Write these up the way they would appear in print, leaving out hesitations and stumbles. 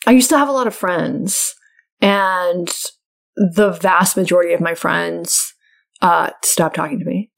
I used to have a lot of friends, and the vast majority of my friends stopped talking to me.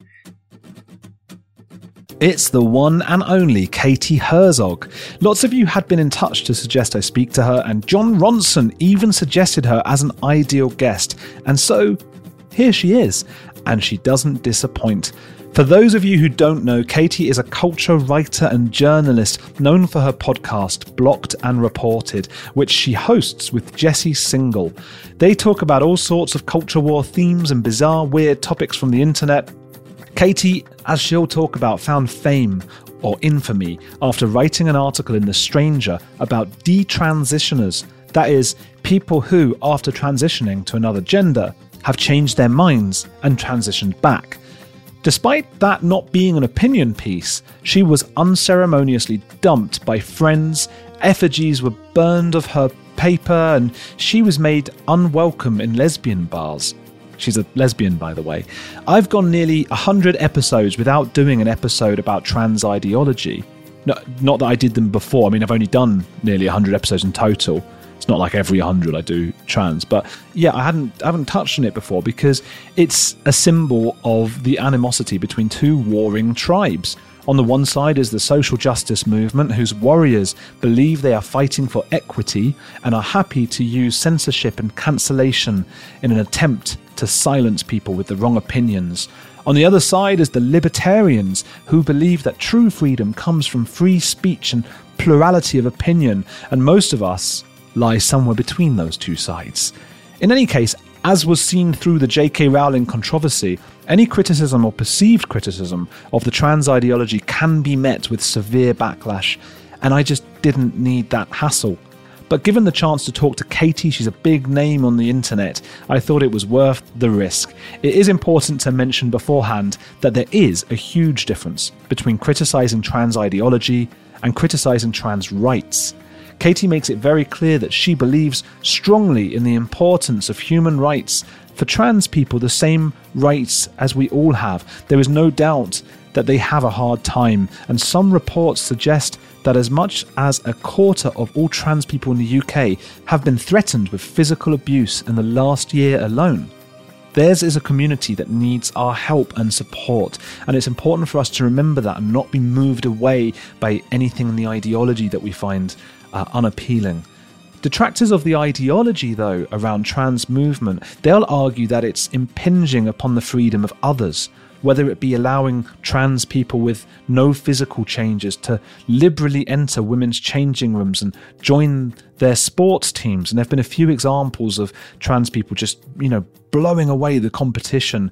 It's the one and only Katie Herzog. Lots of you had been in touch to suggest I speak to her, and Jon Ronson even suggested her as an ideal guest. And so, here she is, and she doesn't disappoint. For those of you who don't know, Katie is a culture writer and journalist known for her podcast, Blocked and Reported, which she hosts with Jesse Singal. They talk about all sorts of culture war themes and bizarre, weird topics from the internet. Katie, as she'll talk about, found fame or infamy after writing an article in The Stranger about detransitioners, that is, people who, after transitioning to another gender, have changed their minds and transitioned back. Despite that not being an opinion piece, she was unceremoniously dumped by friends, effigies were burned of her paper, and she was made unwelcome in lesbian bars. She's a lesbian, by the way. I've gone nearly 100 episodes without doing an episode about trans ideology. No, not that I did them before. I mean, I've only done nearly 100 episodes in total. It's not like every 100 I do trans. But yeah, I haven't touched on it before because it's a symbol of the animosity between two warring tribes. On the one side is the social justice movement, whose warriors believe they are fighting for equity and are happy to use censorship and cancellation in an attempt to silence people with the wrong opinions. On the other side is the libertarians, who believe that true freedom comes from free speech and plurality of opinion, and most of us lie somewhere between those two sides. In any case, as was seen through the J.K. Rowling controversy, any criticism or perceived criticism of the trans ideology can be met with severe backlash, and I just didn't need that hassle. But given the chance to talk to Katie, she's a big name on the internet, I thought it was worth the risk. It is important to mention beforehand that there is a huge difference between criticising trans ideology and criticising trans rights. Katie makes it very clear that she believes strongly in the importance of human rights for trans people, the same rights as we all have. There is no doubt that they have a hard time, and some reports suggest that as much as a quarter of all trans people in the UK have been threatened with physical abuse in the last year alone. Theirs is a community that needs our help and support, and it's important for us to remember that and not be moved away by anything in the ideology that we find unappealing. Detractors of the ideology, though, around trans movement, they'll argue that it's impinging upon the freedom of others, whether it be allowing trans people with no physical changes to liberally enter women's changing rooms and join their sports teams. And there have been a few examples of trans people just, blowing away the competition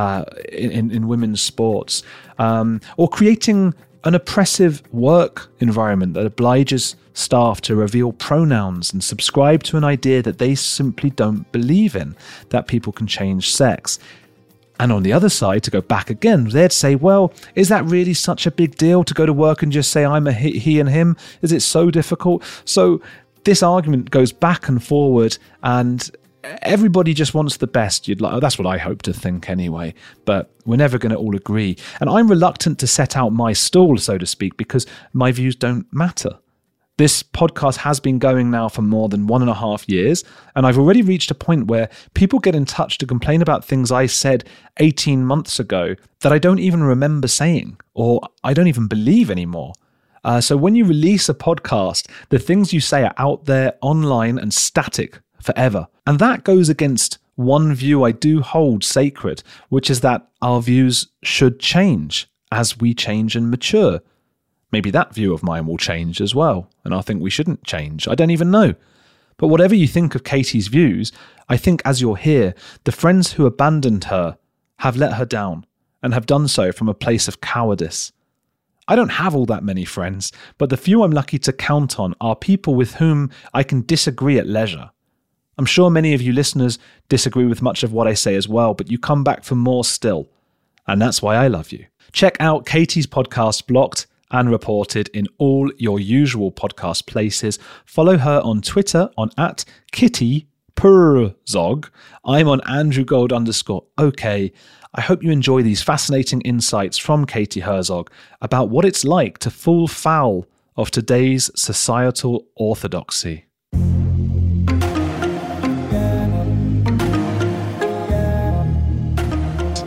in women's sports, or creating an oppressive work environment that obliges staff to reveal pronouns and subscribe to an idea that they simply don't believe in, that people can change sex. And on the other side, to go back again, they'd say, well, is that really such a big deal to go to work and just say I'm a he and him? Is it so difficult? So this argument goes back and forward, and everybody just wants the best. That's what I hope to think anyway, but we're never going to all agree. And I'm reluctant to set out my stall, so to speak, because my views don't matter. This podcast has been going now for more than 1.5 years, and I've already reached a point where people get in touch to complain about things I said 18 months ago that I don't even remember saying, or I don't even believe anymore. So when you release a podcast, the things you say are out there, online, and static forever. And that goes against one view I do hold sacred, which is that our views should change as we change and mature. Maybe that view of mine will change as well, and I think we shouldn't change. I don't even know. But whatever you think of Katie's views, I think as you'll hear, the friends who abandoned her have let her down, and have done so from a place of cowardice. I don't have all that many friends, but the few I'm lucky to count on are people with whom I can disagree at leisure. I'm sure many of you listeners disagree with much of what I say as well, but you come back for more still. And that's why I love you. Check out Katie's podcast, Blocked and Reported, in all your usual podcast places. Follow her on Twitter on @KittyPerzog. I'm on @AndrewGold_OK. I hope you enjoy these fascinating insights from Katie Herzog about what it's like to fall foul of today's societal orthodoxy.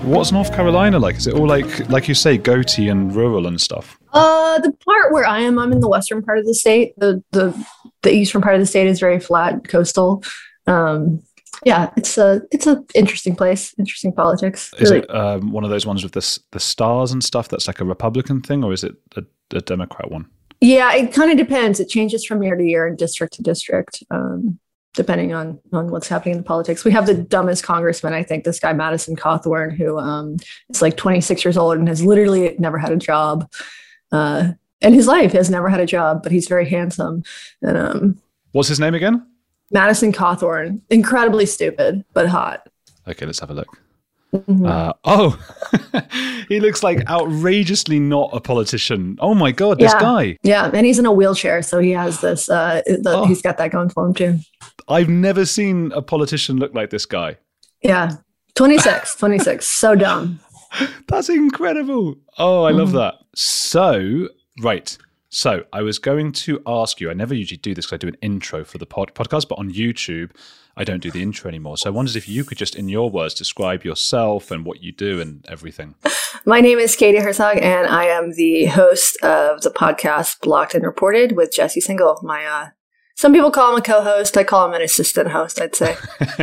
What's North Carolina like? Is it all like you say, goatee and rural and stuff? The part where I'm in the western part of the state. The eastern part of the state is very flat, coastal. Yeah, it's a interesting place, interesting politics. Is it one of those ones with the stars and stuff that's like a Republican thing, or is it a Democrat one? Yeah, it kind of depends. It changes from year to year and district to district, depending on what's happening in the politics. We have the dumbest congressman, I think, this guy Madison Cawthorn, who is like 26 years old and has literally never had a job. In his life, he has never had a job, but he's very handsome. And what's his name again? Madison Cawthorn. Incredibly stupid, but hot. Okay, let's have a look. Mm-hmm. He looks like outrageously not a politician. Oh my God, this guy. Yeah, and he's in a wheelchair, so he has this, he's got that going for him too. I've never seen a politician look like this guy. Yeah, 26, so dumb. That's incredible. Oh, I love that. So, right. So I was going to ask you, I never usually do this because I do an intro for the podcast, but on YouTube, I don't do the intro anymore. So I wondered if you could just, in your words, describe yourself and what you do and everything. My name is Katie Herzog, and I am the host of the podcast Blocked and Reported with Jesse Singal. Some people call him a co-host. I call him an assistant host, I'd say.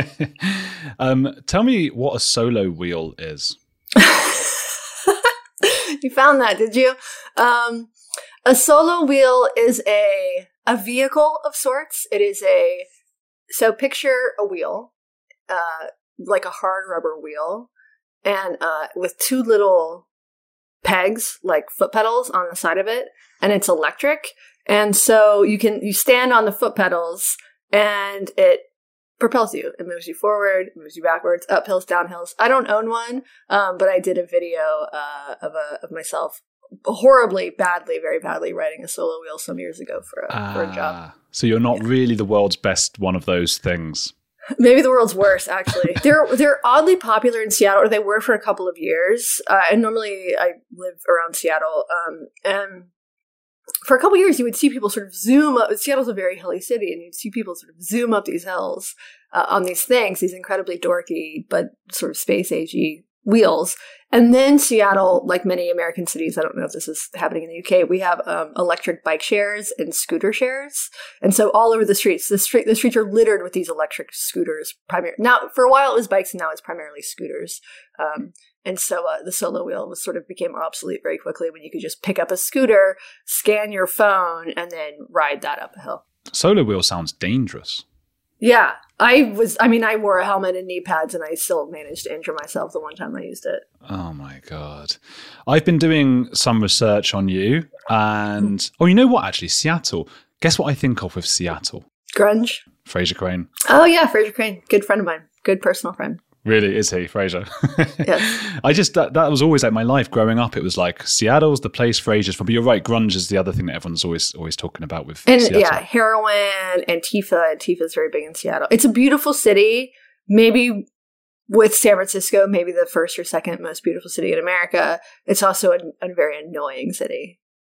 Tell me what a solo wheel is. You found that, did you? A solo wheel is a vehicle of sorts. It is so picture a wheel, like a hard rubber wheel, and with two little pegs, like foot pedals on the side of it, and it's electric. And so you stand on the foot pedals and it propels you. It moves you forward, it moves you backwards, up hills, down hills. I don't own one, but I did a video of myself very badly riding a solo wheel some years ago for a job. So you're not really the world's best one of those things. Maybe the world's worst, actually. They're oddly popular in Seattle, or they were for a couple of years. And normally I live around Seattle. And for a couple of years, you would see people sort of zoom up. Seattle's a very hilly city, and you'd see people sort of zoom up these hills on these things, these incredibly dorky but sort of space-agey wheels. And then Seattle, like many American cities, I don't know if this is happening in the UK, we have electric bike shares and scooter shares. And so all over the streets, the streets are littered with these electric scooters. Now, for a while it was bikes, and now it's primarily scooters. And so the solo wheel became obsolete very quickly when you could just pick up a scooter, scan your phone, and then ride that up a hill. Solo wheel sounds dangerous. Yeah, I wore a helmet and knee pads, and I still managed to injure myself the one time I used it. Oh my God. I've been doing some research on you, and you know what, actually, Seattle. Guess what I think of with Seattle? Grunge. Frasier Crane. Oh yeah, Frasier Crane. Good friend of mine. Good personal friend. Really, is he, Frasier? Yes. I just, that was always like my life growing up. It was like, Seattle's the place Frasier's from. But you're right, grunge is the other thing that everyone's always talking about with Seattle. Yeah, heroin, Antifa. Antifa is very big in Seattle. It's a beautiful city. Maybe with San Francisco, maybe the first or second most beautiful city in America. It's also a very annoying city.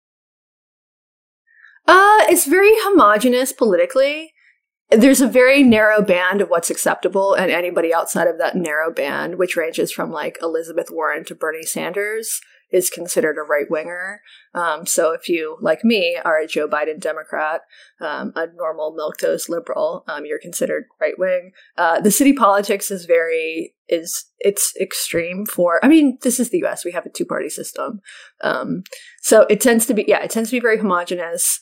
It's very homogenous politically. There's a very narrow band of what's acceptable, and anybody outside of that narrow band, which ranges from like Elizabeth Warren to Bernie Sanders, is considered a right-winger. So if you, like me, are a Joe Biden Democrat, a normal milquetoast liberal, you're considered right-wing. The city politics is it's extreme this is the US. We have a two-party system. So it tends to be very homogenous.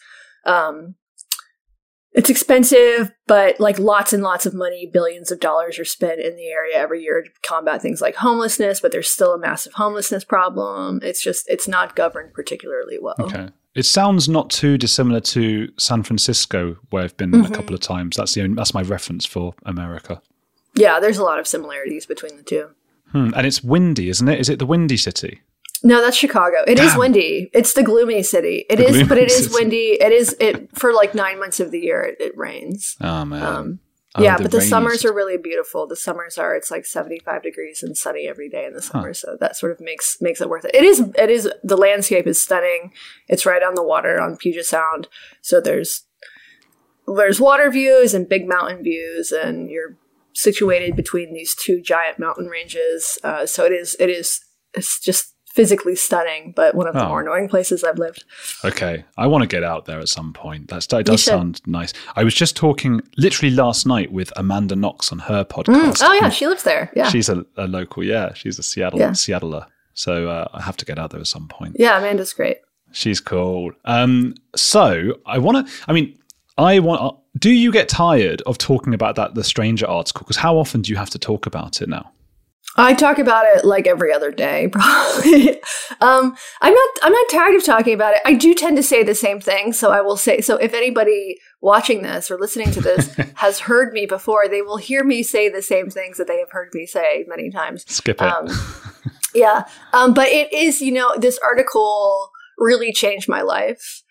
It's expensive, but like lots and lots of money, billions of dollars are spent in the area every year to combat things like homelessness, but there's still a massive homelessness problem. It's not governed particularly well. Okay. It sounds not too dissimilar to San Francisco, where I've been a couple of times. That's my reference for America. Yeah, there's a lot of similarities between the two. And it's windy, isn't it? Is it the windy city? No, that's Chicago. It is windy. It's the gloomy city. It is windy. For like 9 months of the year, it rains. Oh, man. But the summers are really beautiful. The summers it's like 75 degrees and sunny every day in the summer. So that sort of makes it worth it. It is, the landscape is stunning. It's right on the water on Puget Sound. So there's water views and big mountain views, and you're situated between these two giant mountain ranges. So it's just physically stunning, but one of the more annoying places I've lived. Okay. I want to get out there at some point. That does sound nice. I was just talking literally last night with Amanda Knox on her podcast. Oh, yeah. She lives there. Yeah. She's a local. Yeah. She's a Seattler. So I have to get out there at some point. Yeah. Amanda's great. She's cool. So do you get tired of talking about the Stranger article? Because how often do you have to talk about it now? I talk about it like every other day, probably. I'm not tired of talking about it. I do tend to say the same thing. So I will say, so if anybody watching this or listening to this has heard me before, they will hear me say the same things that they have heard me say many times. Skip it. Yeah. But it is, this article really changed my life.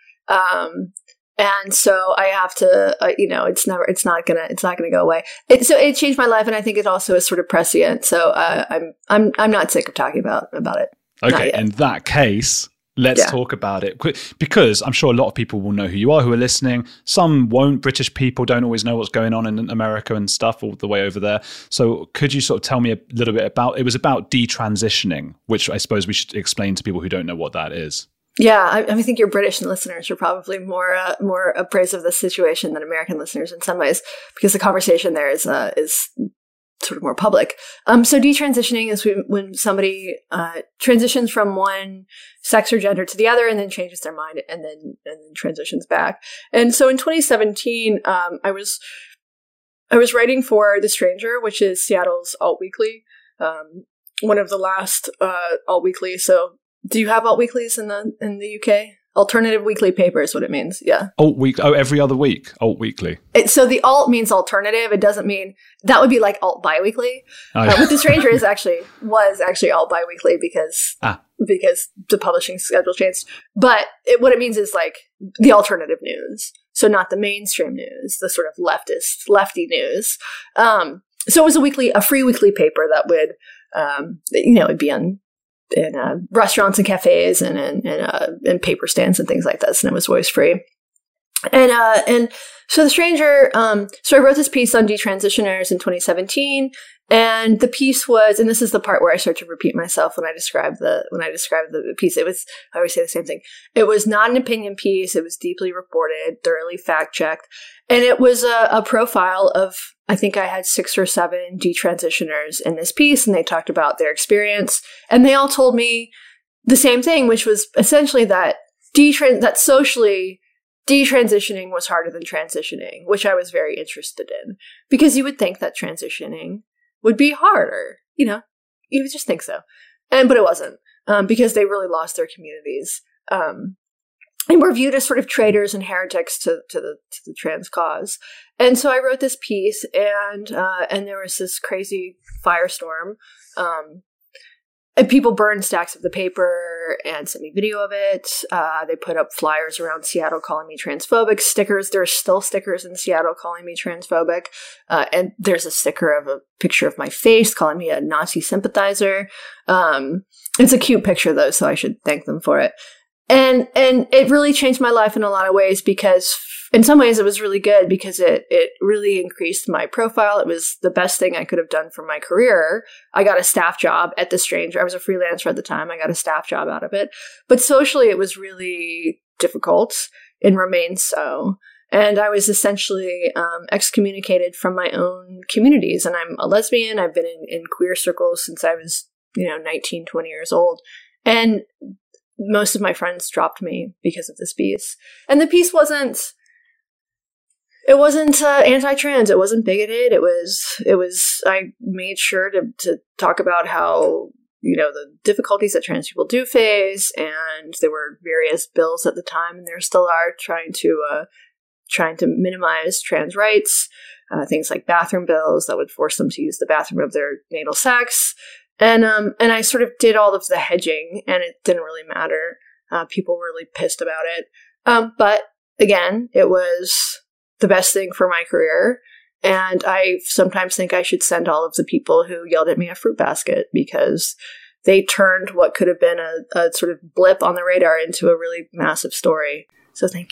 And so I have to, it's not gonna go away. So it changed my life, and I think it also is sort of prescient. So I'm not sick of talking about it. Okay, in that case, let's talk about it, because I'm sure a lot of people will know who you are, who are listening. Some won't. British people don't always know what's going on in America and stuff all the way over there. So could you sort of tell me a little bit about? It was about detransitioning, which I suppose we should explain to people who don't know what that is. Yeah, I think your British listeners are probably more appraised of the situation than American listeners in some ways, because the conversation there is sort of more public. So detransitioning is when somebody transitions from one sex or gender to the other, and then changes their mind, and then transitions back. And so in 2017, I was writing for The Stranger, which is Seattle's alt weekly, one of the last alt weeklies. So. Do you have alt weeklies in the UK? Alternative weekly paper is what it means. Yeah. Alt week. Oh, every other week. Alt weekly. So the alt means alternative. It doesn't mean that would be like alt biweekly. Oh, yeah. With The Stranger was actually alt biweekly because the publishing schedule changed. But what it means is like the alternative news. So not the mainstream news, the sort of lefty news. So it was a free weekly paper that would, it'd be on in restaurants and cafes and in paper stands and things like this, and it was always free. And so The Stranger, so I wrote this piece on detransitioners in 2017, and the piece was, and this is the part where I start to repeat myself when I describe the piece. I always say the same thing. It was not an opinion piece. It was deeply reported, thoroughly fact checked, and it was a profile of, I think I had 6 or 7 detransitioners in this piece, and they talked about their experience, and they all told me the same thing, which was essentially that socially detransitioning was harder than transitioning, which I was very interested in, because you would think that transitioning would be harder. You would just think so, but it wasn't, because they really lost their communities. And were viewed as sort of traitors and heretics to the trans cause. And so I wrote this piece, and there was this crazy firestorm. And people burned stacks of the paper and sent me video of it. They put up flyers around Seattle calling me transphobic, stickers. There are still stickers in Seattle calling me transphobic. And there's a sticker of a picture of my face calling me a Nazi sympathizer. It's a cute picture, though, so I should thank them for it. And it really changed my life in a lot of ways, because in some ways it was really good, because it really increased my profile. It was the best thing I could have done for my career. I got a staff job at The Stranger. I was a freelancer at the time. I got a staff job out of it. But socially it was really difficult, and remains so. And I was essentially excommunicated from my own communities. And I'm a lesbian. I've been in queer circles since I was 19, 20 years old. And most of my friends dropped me because of this piece. And the piece wasn't anti-trans. It wasn't bigoted. It was, I made sure to talk about how, the difficulties that trans people do face. And there were various bills at the time, and there still are, trying to minimize trans rights, things like bathroom bills that would force them to use the bathroom of their natal sex. And I sort of did all of the hedging, and it didn't really matter. People were really pissed about it. But again, it was the best thing for my career. And I sometimes think I should send all of the people who yelled at me a fruit basket, because they turned what could have been a sort of blip on the radar into a really massive story. So thank you.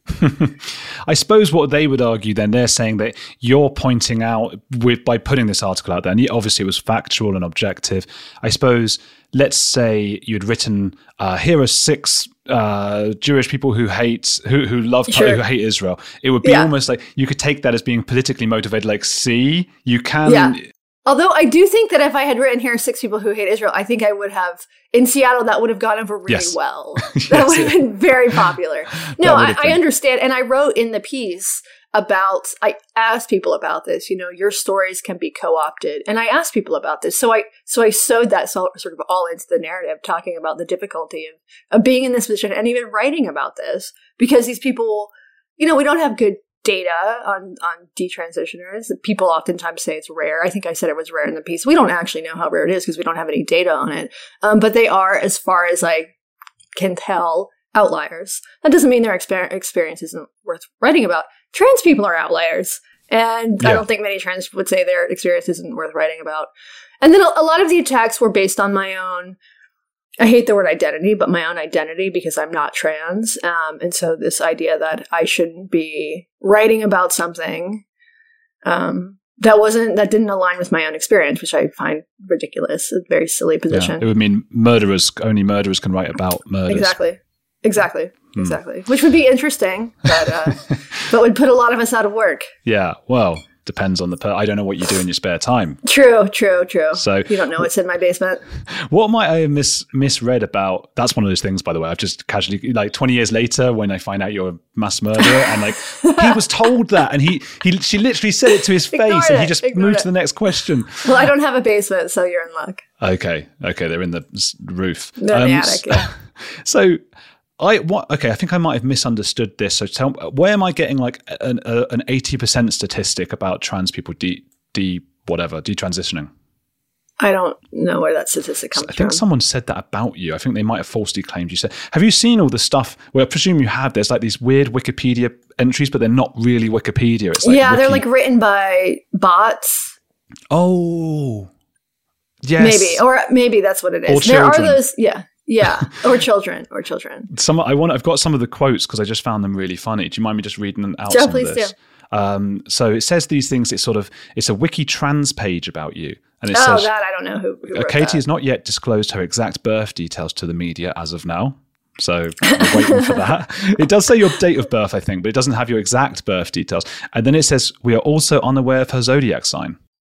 I suppose what they would argue then, they're saying that you're pointing out by putting this article out there, and obviously it was factual and objective. I suppose, let's say you'd written, here are 6 Jewish people who hate Israel. It would be almost like you could take that as being politically motivated. Like, see, you can. Yeah. Although I do think that if I had written here 6 people who hate Israel, I think I would have, in Seattle, that would have gone over really well. That would have been very popular. No, I understand. And I wrote in the piece I asked people about this, your stories can be co-opted. And I asked people about this. So I sewed that sort of all into the narrative, talking about the difficulty of being in this position and even writing about this, because these people, we don't have good data on detransitioners. People oftentimes say it's rare. I think I said it was rare in the piece. We don't actually know how rare it is because we don't have any data on it. But they are, as far as I can tell, outliers. That doesn't mean their experience isn't worth writing about. Trans people are outliers. And I don't think many trans people would say their experience isn't worth writing about. And then a lot of the attacks were based on my own, I hate the word identity, but my own identity, because I'm not trans. And so this idea that I shouldn't be writing about something that didn't align with my own experience, which I find ridiculous, a very silly position. Yeah, it would mean only murderers can write about murders. Exactly. Which would be interesting, but would put a lot of us out of work. Yeah, well, depends on I don't know what you do in your spare time. True. So you don't know what's in my basement. What might I have misread about? That's one of those things, by the way. I've just casually, 20 years later, when I find out you're a mass murderer, and he was told that, and she literally said it to his face, and he just moved to the next question. Well, I don't have a basement, so you're in luck. Okay, they're in the roof. They're in the attic. Yeah. So. I think I might have misunderstood this. So tell me, where am I getting like an 80% statistic about trans people detransitioning? I don't know where that statistic comes from. I think someone said that about you. I think they might have falsely claimed you said. Have you seen all the stuff? Well, I presume you have. There's like these weird Wikipedia entries, but they're not really Wikipedia. It's like they're like written by bots. Oh, yes. Maybe that's what it is. Or children. There are those, yeah, or children. I've got some of the quotes because I just found them really funny. Do you mind me just reading them out? Yeah, please do. So it says these things. It's a wiki trans page about you, and it says that I don't know who wrote Katie that. has not yet disclosed her exact birth details to the media as of now. So we're waiting for that. It does say your date of birth, I think, but it doesn't have your exact birth details. And then it says we are also unaware of her zodiac sign.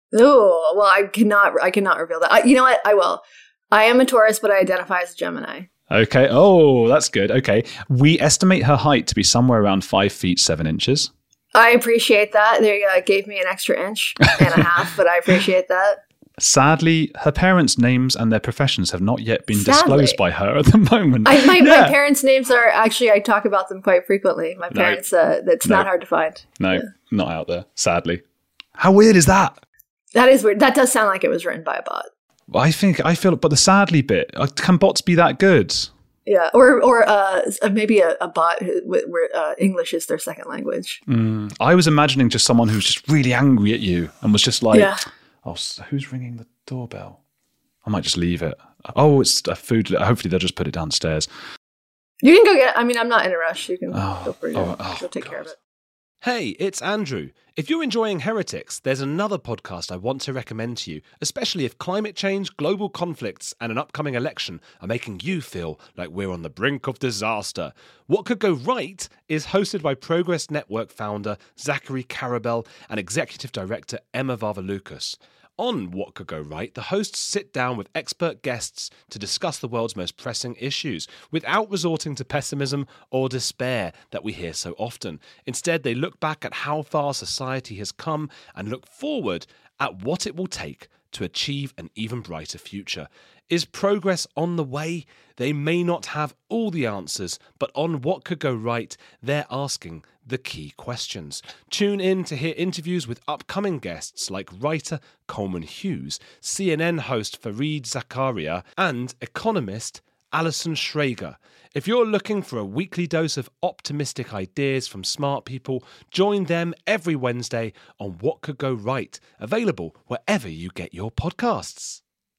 Oh, well, I cannot reveal that. You know what? I will. I am a Taurus, but I identify as a Gemini. Okay. Oh, that's good. Okay. We estimate her height to be somewhere around 5 feet 7 inches. I appreciate that. They gave me an extra inch and a half, but I appreciate that. Sadly, her parents' names and their professions have not yet been disclosed by her at the moment. My parents' names are actually, I talk about them quite frequently. My parents, that's not hard to find. No, not out there, sadly. How weird is that? That is weird. That does sound like it was written by a bot. I feel, but the sadly bit, can bots be that good? Yeah, or maybe a bot where English is their second language. I was imagining just someone who's just really angry at you and was just like, oh, who's ringing the doorbell? I might just leave it. Oh, it's a food. Hopefully they'll just put it downstairs. You can go get it. I mean, I'm not in a rush. You can feel free to go take care of it. Hey, it's Andrew. If you're enjoying Heretics, there's another podcast I want to recommend to you, especially if climate change, global conflicts, and an upcoming election are making you feel like we're on the brink of disaster. What Could Go Right is hosted by Progress Network founder Zachary Karabell and executive director Emma Varvaloucas. On What Could Go Right, the hosts sit down with expert guests to discuss the world's most pressing issues without resorting to pessimism or despair that we hear so often. Instead, they look back at how far society has come and look forward at what it will take to achieve an even brighter future. Is progress on the way? They may not have all the answers, but on What Could Go Right, they're asking the key questions. Tune in to hear interviews with upcoming guests like writer Coleman Hughes, CNN host Fareed Zakaria, and economist Alison Schrager. If you're looking for a weekly dose of optimistic ideas from smart people, join them every Wednesday on What Could Go Right, available wherever you get your podcasts.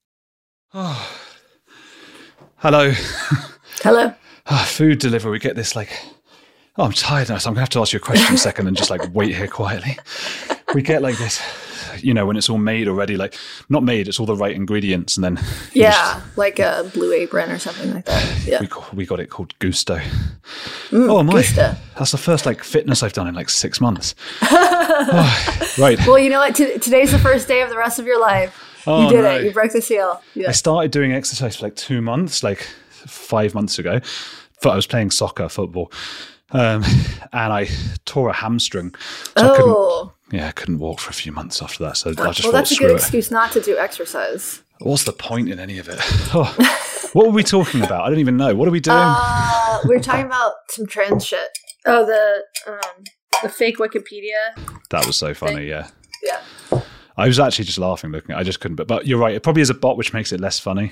Oh. Hello. Hello. Food delivery. We get this Oh, I'm tired now, so I'm going to have to ask you a question in a second and just like wait here quietly. We get like this, when it's all made already, like not made, it's all the right ingredients. And then like a Blue Apron or something like that. Yeah. We got it called Gusto. Oh my, Gusto. That's the first like fitness I've done in like 6 months. Right. Well, you know what? Today's the first day of the rest of your life. You did it. You broke the seal. Yeah. I started doing exercise for like 2 months, like 5 months ago. I was playing football. And I tore a hamstring. So I couldn't walk for a few monthts after that. So I just thought, that's a good excuse not to do exercise. What's the point in any of it? What were we talking about? I don't even know. What are we doing? We were talking about some trans shit. Oh, the fake Wikipedia. That was so funny. Yeah. I was actually just laughing looking at it. I just couldn't. But you're right. It probably is a bot, which makes it less funny.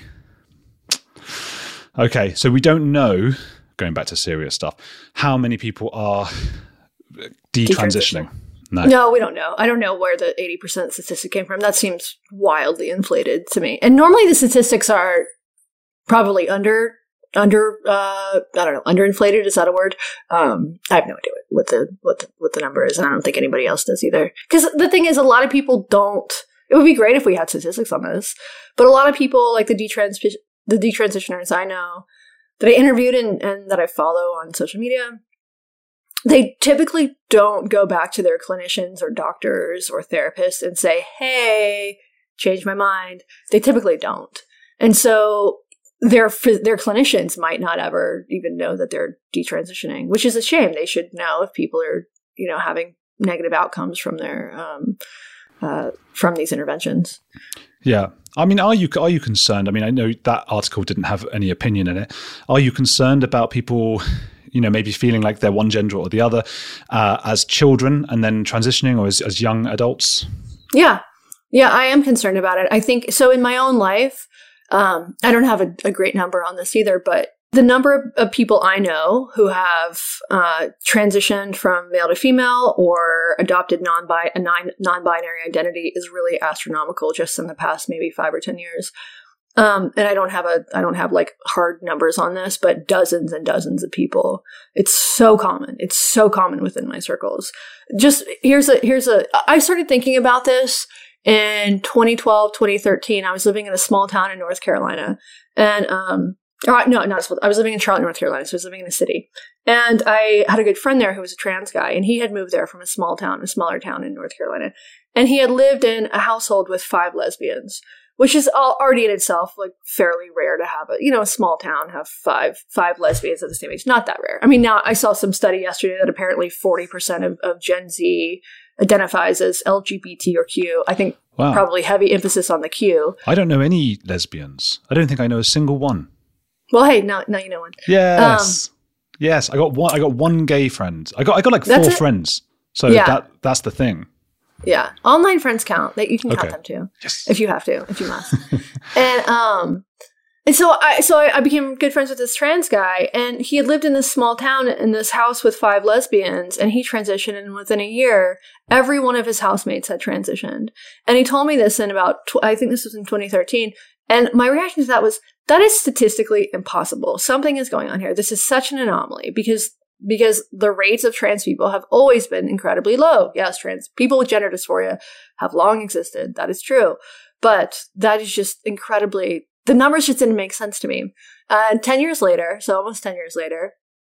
Okay, so we don't know, going back to serious stuff, how many people are detransitioning. No, we don't know. I don't know where the 80% statistic came from. That seems wildly inflated to me. And normally the statistics are probably underinflated. Is that a word? I have no idea what the number is, and I don't think anybody else does either. Because the thing is, a lot of people don't. It would be great if we had statistics on this, but a lot of people, like the detransitioners I know that I interviewed and that I follow on social media, they typically don't go back to their clinicians or doctors or therapists and say, "Hey, changed my mind." They typically don't, and so their clinicians might not ever even know that they're detransitioning, which is a shame. They should know if people are having negative outcomes from their from these interventions. Yeah. I mean, are you concerned? I mean, I know that article didn't have any opinion in it. Are you concerned about people, maybe feeling like they're one gender or the other as children and then transitioning, or as young adults? Yeah, I am concerned about it. I think so. In my own life, I don't have a great number on this either, but the number of people I know who have transitioned from male to female or adopted non-binary identity is really astronomical just in the past maybe 5 or 10 years. And I don't have like hard numbers on this, but dozens and dozens of people. It's so common. It's so common within my circles. Just I started thinking about this in 2012, 2013. I was living in a small town in North Carolina, and I was living in Charlotte, North Carolina, so I was living in a city. And I had a good friend there who was a trans guy, and he had moved there from a smaller town in North Carolina. And he had lived in a household with 5 lesbians, which is already in itself like fairly rare to have a small town have five lesbians at the same age. Not that rare. I mean, now I saw some study yesterday that apparently 40% of Gen Z identifies as LGBT or Q. I think probably heavy emphasis on the Q. I don't know any lesbians. I don't think I know a single one. Well, hey, now you know one. Yes. Yes, I got one gay friend. I got like 4 friends. So that's the thing. Yeah. Online friends count. That you can count them too. Yes. If you have to, if you must. And so I became good friends with this trans guy, and he had lived in this small town in this house with 5 lesbians, and he transitioned, and within a year, every one of his housemates had transitioned. And he told me this in about, I think this was in 2013, and my reaction to that was, that is statistically impossible. Something is going on here. This is such an anomaly because the rates of trans people have always been incredibly low. Yes, trans people with gender dysphoria have long existed. That is true. But that is just incredibly, the numbers just didn't make sense to me. 10 years later, so almost 10 years later,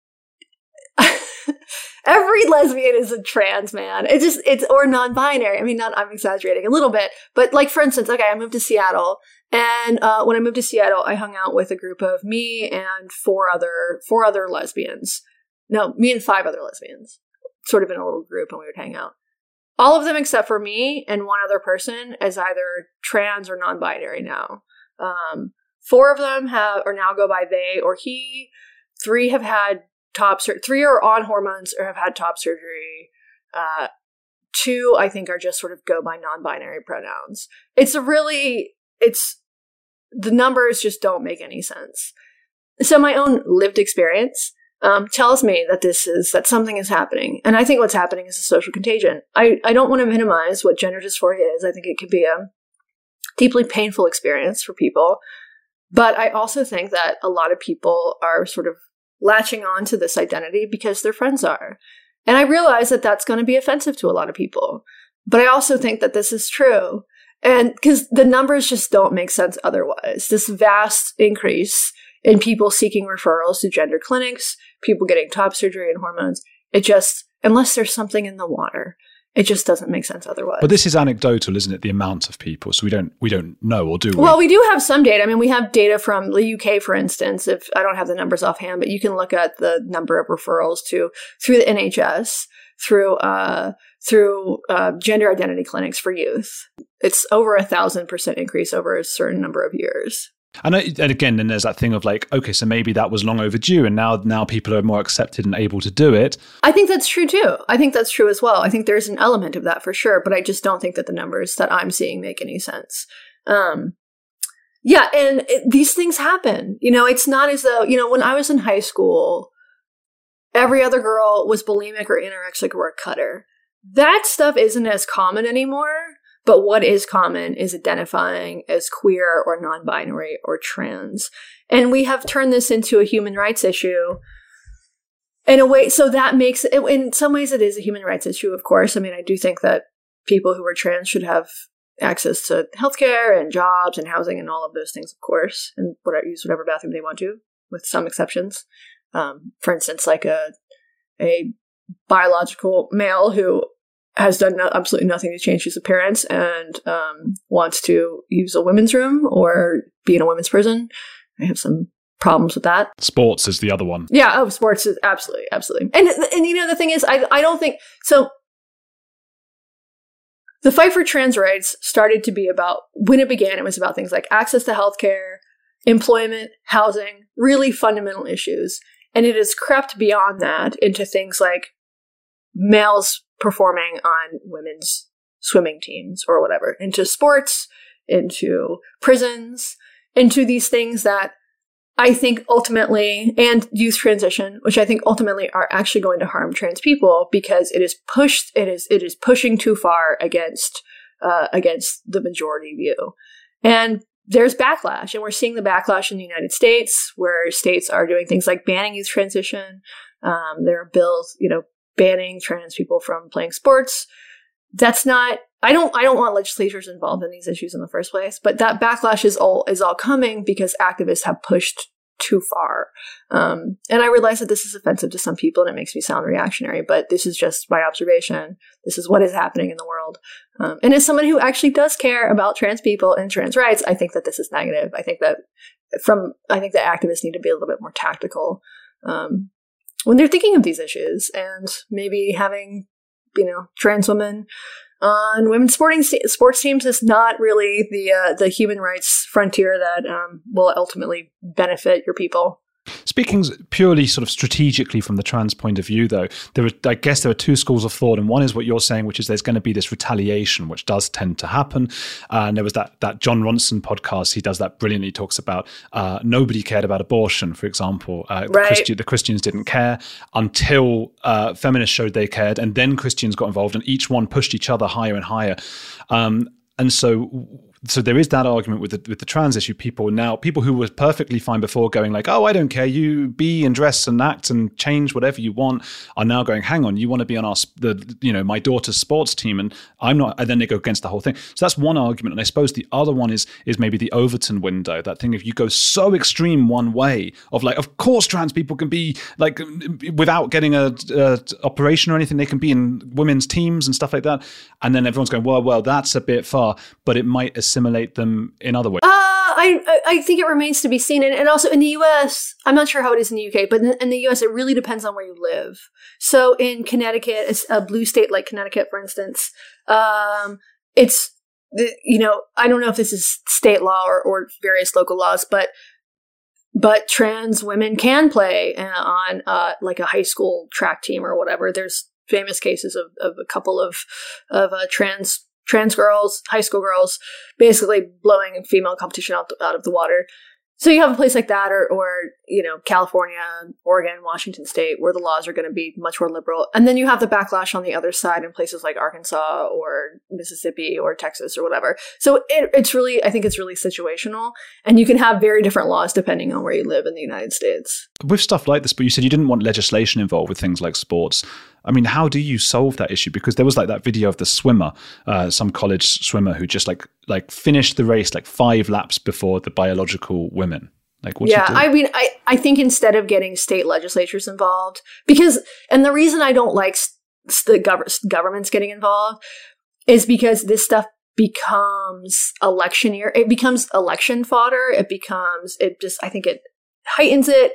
every lesbian is a trans man. It's or non-binary. I mean, I'm exaggerating a little bit, but like, for instance, okay, I moved to Seattle, and when I moved to Seattle, I hung out with a group of me and 4 other lesbians. No, me and 5 other lesbians, sort of in a little group, and we would hang out. All of them except for me and one other person is either trans or non-binary now. 4 of them now go by they or he. 3 have had 3 are on hormones or have had top surgery. 2, I think, are just sort of go by non-binary pronouns. The numbers just don't make any sense. So my own lived experience tells me that something is happening. And I think what's happening is a social contagion. I don't want to minimize what gender dysphoria is. I think it can be a deeply painful experience for people. But I also think that a lot of people are sort of latching on to this identity because their friends are. And I realize that that's going to be offensive to a lot of people. But I also think that this is true. And because the numbers just don't make sense otherwise. This vast increase in people seeking referrals to gender clinics, people getting top surgery and hormones, it just, unless there's something in the water, it just doesn't make sense otherwise. But this is anecdotal, isn't it? The amount of people. So we don't know, or do we? Well, we do have some data. I mean, we have data from the UK, for instance. If I don't have the numbers offhand, but you can look at the number of referrals through the NHS, through gender identity clinics for youth. It's over 1,000% increase over a certain number of years. And again, then there's that thing of like, okay, so maybe that was long overdue, and now people are more accepted and able to do it. I think that's true too. I think that's true as well. I think there's an element of that for sure, but I just don't think that the numbers that I'm seeing make any sense. These things happen. It's not as though, when I was in high school, every other girl was bulimic or anorexic or a cutter. That stuff isn't as common anymore. But what is common is identifying as queer or non-binary or trans. And we have turned this into a human rights issue in a way. So that makes it, in some ways it is a human rights issue, of course. I mean, I do think that people who are trans should have access to healthcare and jobs and housing and all of those things, of course, and use whatever bathroom they want to, with some exceptions. For instance, like a biological male who has done absolutely nothing to change his appearance and wants to use a women's room or be in a women's prison. I have some problems with that. Sports is the other one. Yeah, sports is absolutely. And the thing is, I don't think so. The fight for trans rights started to be about, when it began, it was about things like access to healthcare, employment, housing, really fundamental issues. And it has crept beyond that into things like males performing on women's swimming teams or whatever, into sports, into prisons, into these things that I think ultimately, and youth transition, which I think ultimately are actually going to harm trans people because it is pushing too far against the majority view. And there's backlash, and we're seeing the backlash in the United States, where states are doing things like banning youth transition. There are bills, banning trans people from playing sports. That's not, I don't want legislatures involved in these issues in the first place, but that backlash is all coming because activists have pushed too far. And I realize that this is offensive to some people and it makes me sound reactionary, but this is just my observation. This is what is happening in the world. And as someone who actually does care about trans people and trans rights, I think that this is negative. I think that activists need to be a little bit more tactical when they're thinking of these issues, and maybe having, trans women on women's sports teams is not really the human rights frontier that will ultimately benefit your people. Speaking purely sort of strategically from the trans point of view, though, I guess there are two schools of thought, and one is what you're saying, which is there's going to be this retaliation, which does tend to happen. And there was that John Ronson podcast. He does that brilliantly. He talks about nobody cared about abortion, for example. Right. The Christians didn't care until feminists showed they cared, and then Christians got involved, and each one pushed each other higher and higher. And so there is that argument with the trans issue. People who were perfectly fine before going like, oh, I don't care, you be and dress and act and change whatever you want, are now going, hang on, you want to be on my daughter's sports team and I'm not, and then they go against the whole thing. So that's one argument. And I suppose the other one is maybe the Overton window, that thing if you go so extreme one way of like, of course trans people can be like, without getting a operation or anything, they can be in women's teams and stuff like that. And then everyone's going, well, that's a bit far, but it might assimilate them in other ways. I think it remains to be seen. And also in the US, I'm not sure how it is in the UK, but in the US, it really depends on where you live. So in Connecticut, it's a blue state like Connecticut, for instance, it's, I don't know if this is state law or various local laws, but trans women can play on like a high school track team or whatever. There's famous cases of a couple of trans girls, high school girls, basically blowing female competition out of the water. So you have a place like that, or California, Oregon, Washington State, where the laws are going to be much more liberal. And then you have the backlash on the other side in places like Arkansas or Mississippi or Texas or whatever. So it's really, I think it's really situational. And you can have very different laws depending on where you live in the United States. With stuff like this, but you said you didn't want legislation involved with things like sports. I mean, how do you solve that issue? Because there was like that video of the swimmer, some college swimmer who just like finished the race like 5 laps before the biological women. Like, what do you do? I mean, I think instead of getting state legislatures involved, and the reason I don't like the governments getting involved is because this stuff becomes election year. It becomes election fodder. I think it heightens it.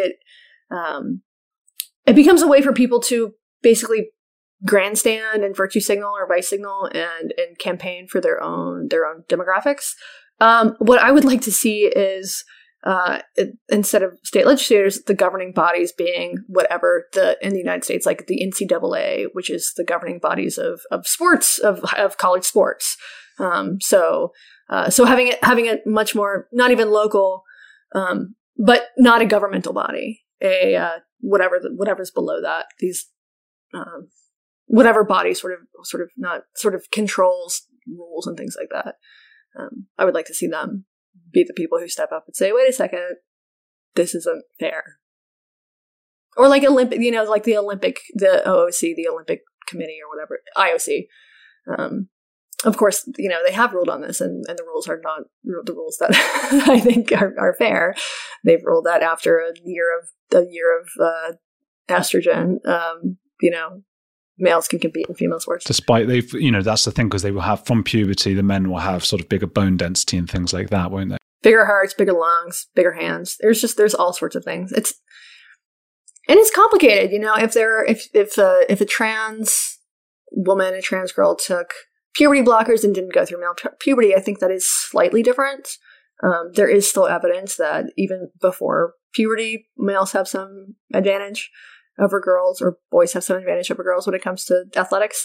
It becomes a way for people to basically grandstand and virtue signal or vice signal and campaign for their own demographics. What I would like to see is instead of state legislators, the governing bodies being whatever in the United States, like the NCAA, which is the governing bodies of sports, of college sports. So having it much more, not even local, but not a governmental body, whatever's below that, these, whatever body sort of controls rules and things like that. I would like to see them be the people who step up and say, wait a second, this isn't fair. Or like Olympic, like the OOC, the Olympic Committee or whatever, IOC. Of course, they have ruled on this and the rules are not the rules that I think are fair. They've ruled that after a year of estrogen, males can compete in female sports. Despite that's the thing, because they will have, from puberty, the men will have sort of bigger bone density and things like that, won't they? Bigger hearts, bigger lungs, bigger hands. There's all sorts of things. It's complicated, if a trans woman, a trans girl took puberty blockers and didn't go through male puberty, I think that is slightly different. There is still evidence that even before puberty, males have some advantage over girls, or boys have some advantage over girls when it comes to athletics.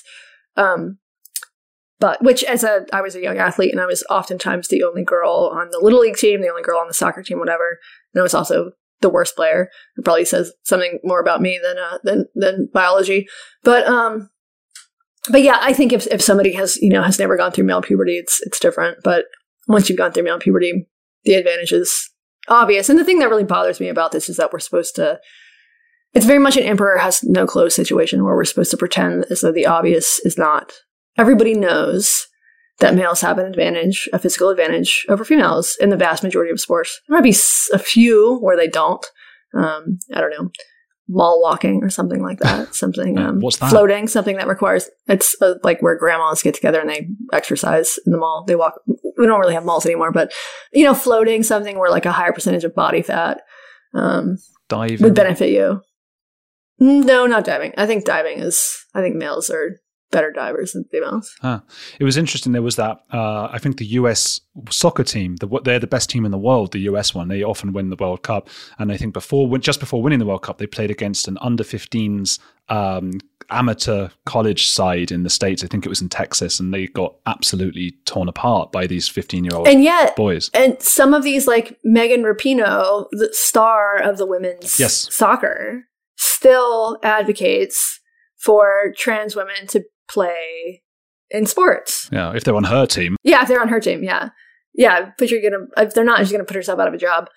But I was a young athlete, and I was oftentimes the only girl on the little league team, the only girl on the soccer team, whatever. And I was also the worst player. It probably says something more about me than biology. But yeah, I think if somebody has never gone through male puberty, it's different. But once you've gone through male puberty, the advantage is obvious. And the thing that really bothers me about this is that we're supposed to. It's very much an emperor has no clothes situation where we're supposed to pretend as though the obvious is not. Everybody knows that males have a physical advantage over females in the vast majority of sports. There might be a few where they don't. I don't know, mall walking or something like that. Something what's that? Floating, something that requires, it's like where grandmas get together and they exercise in the mall. They walk. We don't really have malls anymore, but floating, something where like a higher percentage of body fat diving would benefit you. No, not diving. I think males are better divers than females. It was interesting. There was that, I think the US soccer team, they're the best team in the world, the US one. They often win the World Cup. And I think just before winning the World Cup, they played against an under-15s amateur college side in the States. I think it was in Texas, and they got absolutely torn apart by these 15-year-old boys. And some of these, like Megan Rapinoe, the star of the women's soccer, still advocates for trans women to play in sports. Yeah, if they're on her team. Yeah, if they're on her team, yeah. Yeah, but if they're not, she's going to put herself out of a job.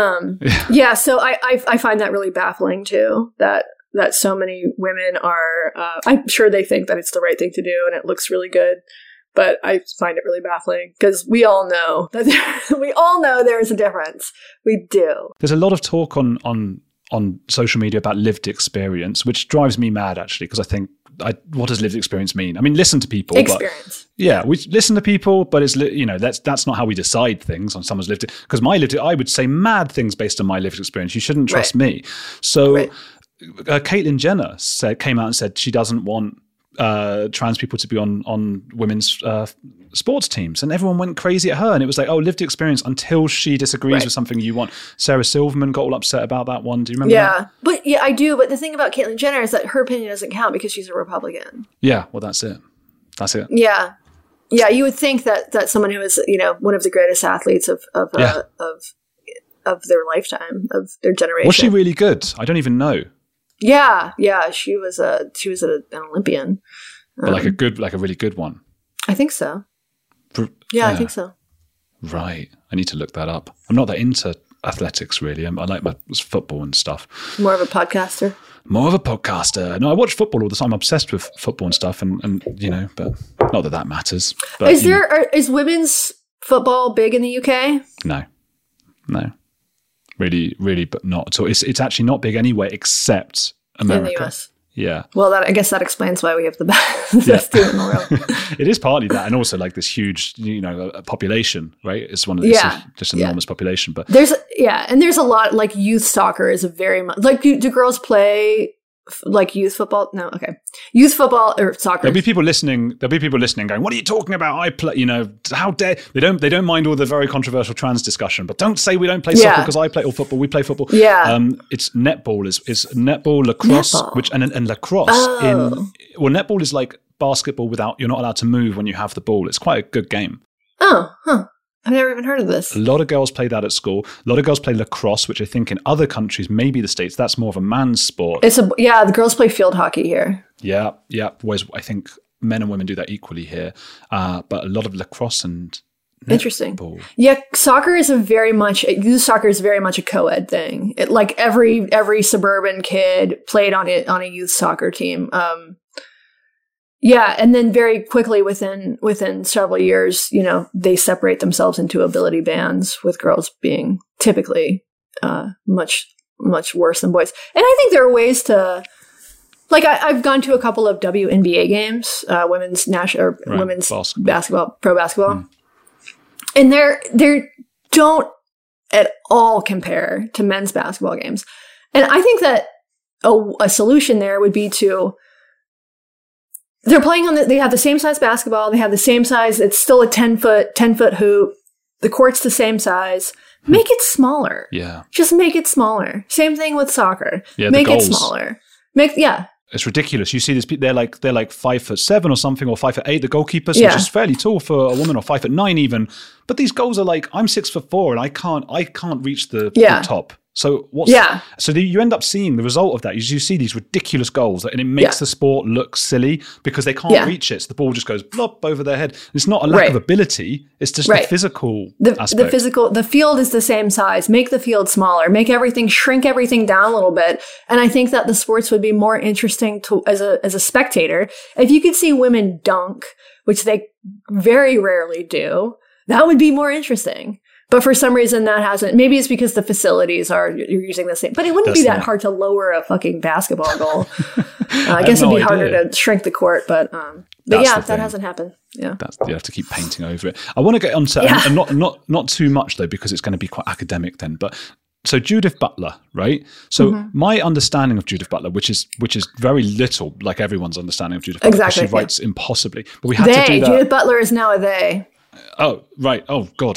Yeah, so I find that really baffling too, that so many women are, I'm sure they think that it's the right thing to do and it looks really good, but I find it really baffling because we all know that there is a difference. We do. There's a lot of talk on social media about lived experience, which drives me mad actually, because I think, what does lived experience mean? I mean, listen to people. Experience. But, yeah, we listen to people, but it's that's not how we decide things on someone's lived. Because I would say mad things based on my lived experience. You shouldn't trust me. So, Caitlyn Jenner came out and said she doesn't want trans people to be on women's sports teams, and everyone went crazy at her, and it was like, lived experience until she disagrees with something you want. Sarah Silverman got all upset about that one. Do you remember that? But yeah, I do. But the thing about Caitlyn Jenner is that her opinion doesn't count because she's a Republican. Yeah, well, that's it. Yeah, you would think that someone who is one of the greatest athletes of of their lifetime, of their generation. Was she really good? I don't even know. Yeah. She was an Olympian. But like a really good one. I think so. I think so. Right. I need to look that up. I'm not that into athletics, really. I like my football and stuff. More of a podcaster? More of a podcaster. No, I watch football all the time. I'm obsessed with football and stuff, and but not that matters. But, is women's football big in the UK? No. Really, but not at all. It's actually not big anywhere except America. In the US. Yeah. Well, I guess that explains why we have the best team in the world. It is partly that, and also like this huge, population, right? It's one of these just an enormous population. But there's a lot, like youth soccer is a very much like do girls play like youth football? No, okay. Youth football or soccer. There'll be people listening going, "What are you talking about? I play, how dare they don't mind all the very controversial trans discussion, but don't say we don't play soccer because I play or football. We play football." Yeah. It's netball is netball, lacrosse, and lacrosse netball is like basketball without, you're not allowed to move when you have the ball. It's quite a good game. Oh, huh. I've never even heard of this. A lot of girls play that at school. A lot of girls play lacrosse, which I think in other countries, maybe the States, that's more of a man's sport. The girls play field hockey here. Yeah. Whereas I think men and women do that equally here. But a lot of lacrosse and netball. Interesting. Yeah, youth soccer is very much a co-ed thing. Like every suburban kid played on a youth soccer team. Yeah, and then very quickly within several years, they separate themselves into ability bands, with girls being typically much worse than boys. And I think there are ways to, like, I've gone to a couple of WNBA games, women's basketball, pro basketball, and they don't at all compare to men's basketball games. And I think that a solution there would be to. They're playing they have the same size basketball. They have the same size. It's still a 10 foot hoop. The court's the same size. Make it smaller. Yeah. Just make it smaller. Same thing with soccer. Yeah. Make it smaller. It's ridiculous. You see this, they're like 5'7" or something, or 5'8". The goalkeepers, which is fairly tall for a woman, or 5'9" even. But these goals are like, I'm 6'4" and I can't reach the top. So you end up seeing the result of that. You see these ridiculous goals, and it makes the sport look silly because they can't reach it. So the ball just goes blop over their head. It's not a lack of ability; it's just the physical aspect. The field is the same size. Make the field smaller. Shrink everything down a little bit. And I think that the sports would be more interesting to as a spectator if you could see women dunk, which they very rarely do. That would be more interesting. But for some reason that hasn't. Maybe it's because the facilities you're using the same. But it wouldn't be that hard to lower a fucking basketball goal. I guess it'd be harder to shrink the court. But that hasn't happened. Yeah, you have to keep painting over it. I want to get onto and not too much though, because it's going to be quite academic then. But so Judith Butler, right? So my understanding of Judith Butler, which is very little, like everyone's understanding of Judith Butler, exactly. She writes impossibly. But we had to do that. Judith Butler is now a they. Oh, right. Oh, God.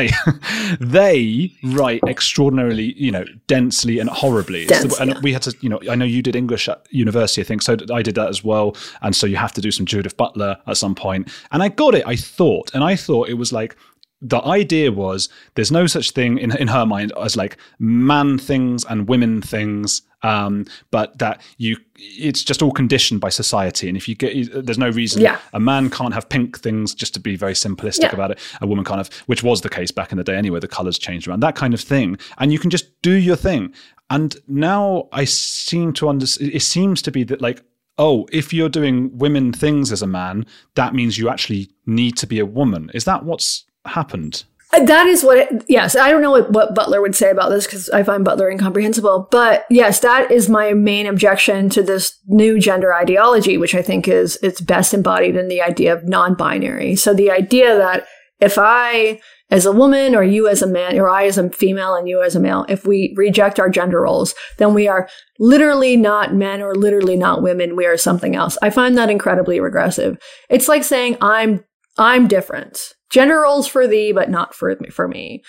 They write extraordinarily, densely and horribly. We had to, I know you did English at university, I think, so I did that as well. And so you have to do some Judith Butler at some point. And I got it, I thought it was like, the idea was there's no such thing in her mind as like man things and women things, but that it's just all conditioned by society. And if there's no reason a man can't have pink things, just to be very simplistic about it. A woman can't have, which was the case back in the day anyway, the colors changed around, that kind of thing. And you can just do your thing. And now I seem to understand, it seems to be that like, oh, if you're doing women things as a man, that means you actually need to be a woman. Is that what's happened? That is yes. I don't know what Butler would say about this because I find Butler incomprehensible. But yes, that is my main objection to this new gender ideology, which I think it's best embodied in the idea of non-binary. So the idea that if I as a woman or you as a man or I as a female and you as a male, if we reject our gender roles, then we are literally not men or literally not women. We are something else. I find that incredibly regressive. It's like saying I'm different. Gender roles for thee, but not for me.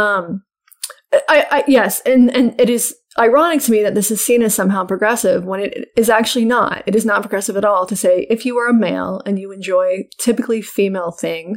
Yes, and it is ironic to me that this is seen as somehow progressive when it is actually not. It is not progressive at all to say if you are a male and you enjoy typically female things, if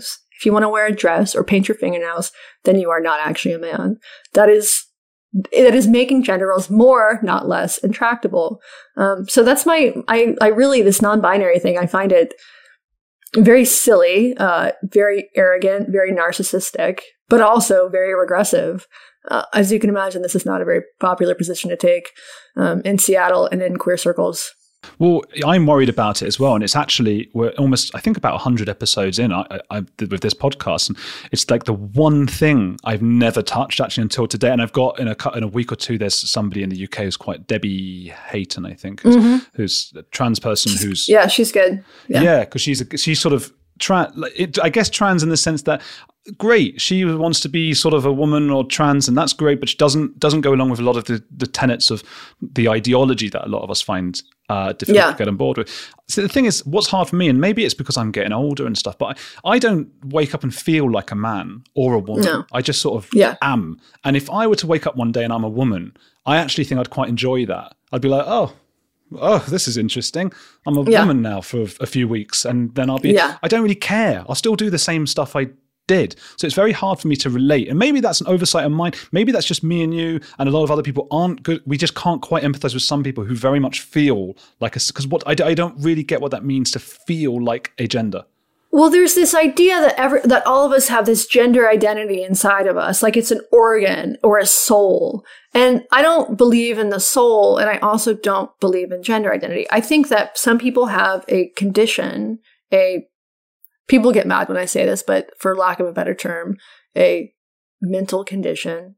if you want to wear a dress or paint your fingernails, then you are not actually a man. That is making gender roles more, not less, intractable. So that's I really, this non-binary thing, I find it very silly, very arrogant, very narcissistic, but also very regressive. As you can imagine, this is not a very popular position to take in Seattle and in queer circles. Well, I'm worried about it as well. And it's actually, we're almost, I think about 100 episodes in with this podcast. And it's like the one thing I've never touched actually until today. And I've got in a week or two, there's somebody in the UK who's quite Debbie Hayton, I think, who's a trans person who's... Yeah, she's good. Yeah, because she's sort of, I guess trans in the sense that, great, she wants to be sort of a woman or trans, and that's great, but she doesn't go along with a lot of the tenets of the ideology that a lot of us find difficult to get on board with. So the thing is, what's hard for me, and maybe it's because I'm getting older and stuff, but I don't wake up and feel like a man or a woman. No. I just sort of am. And if I were to wake up one day and I'm a woman, I actually think I'd quite enjoy that. I'd be like, oh, this is interesting. I'm a woman now for a few weeks, and then I'll be, I don't really care. I'll still do the same stuff I did. So it's very hard for me to relate. And maybe that's an oversight of mine. Maybe that's just me and you, and a lot of other people aren't good. We just can't quite empathize with some people who very much feel like because what I don't really get what that means to feel like a gender. Well, there's this idea that all of us have this gender identity inside of us, like it's an organ or a soul. And I don't believe in the soul, and I also don't believe in gender identity. I think that some people have a condition, people get mad when I say this, but for lack of a better term, a mental condition,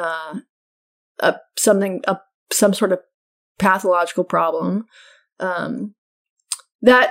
some sort of pathological problem, that,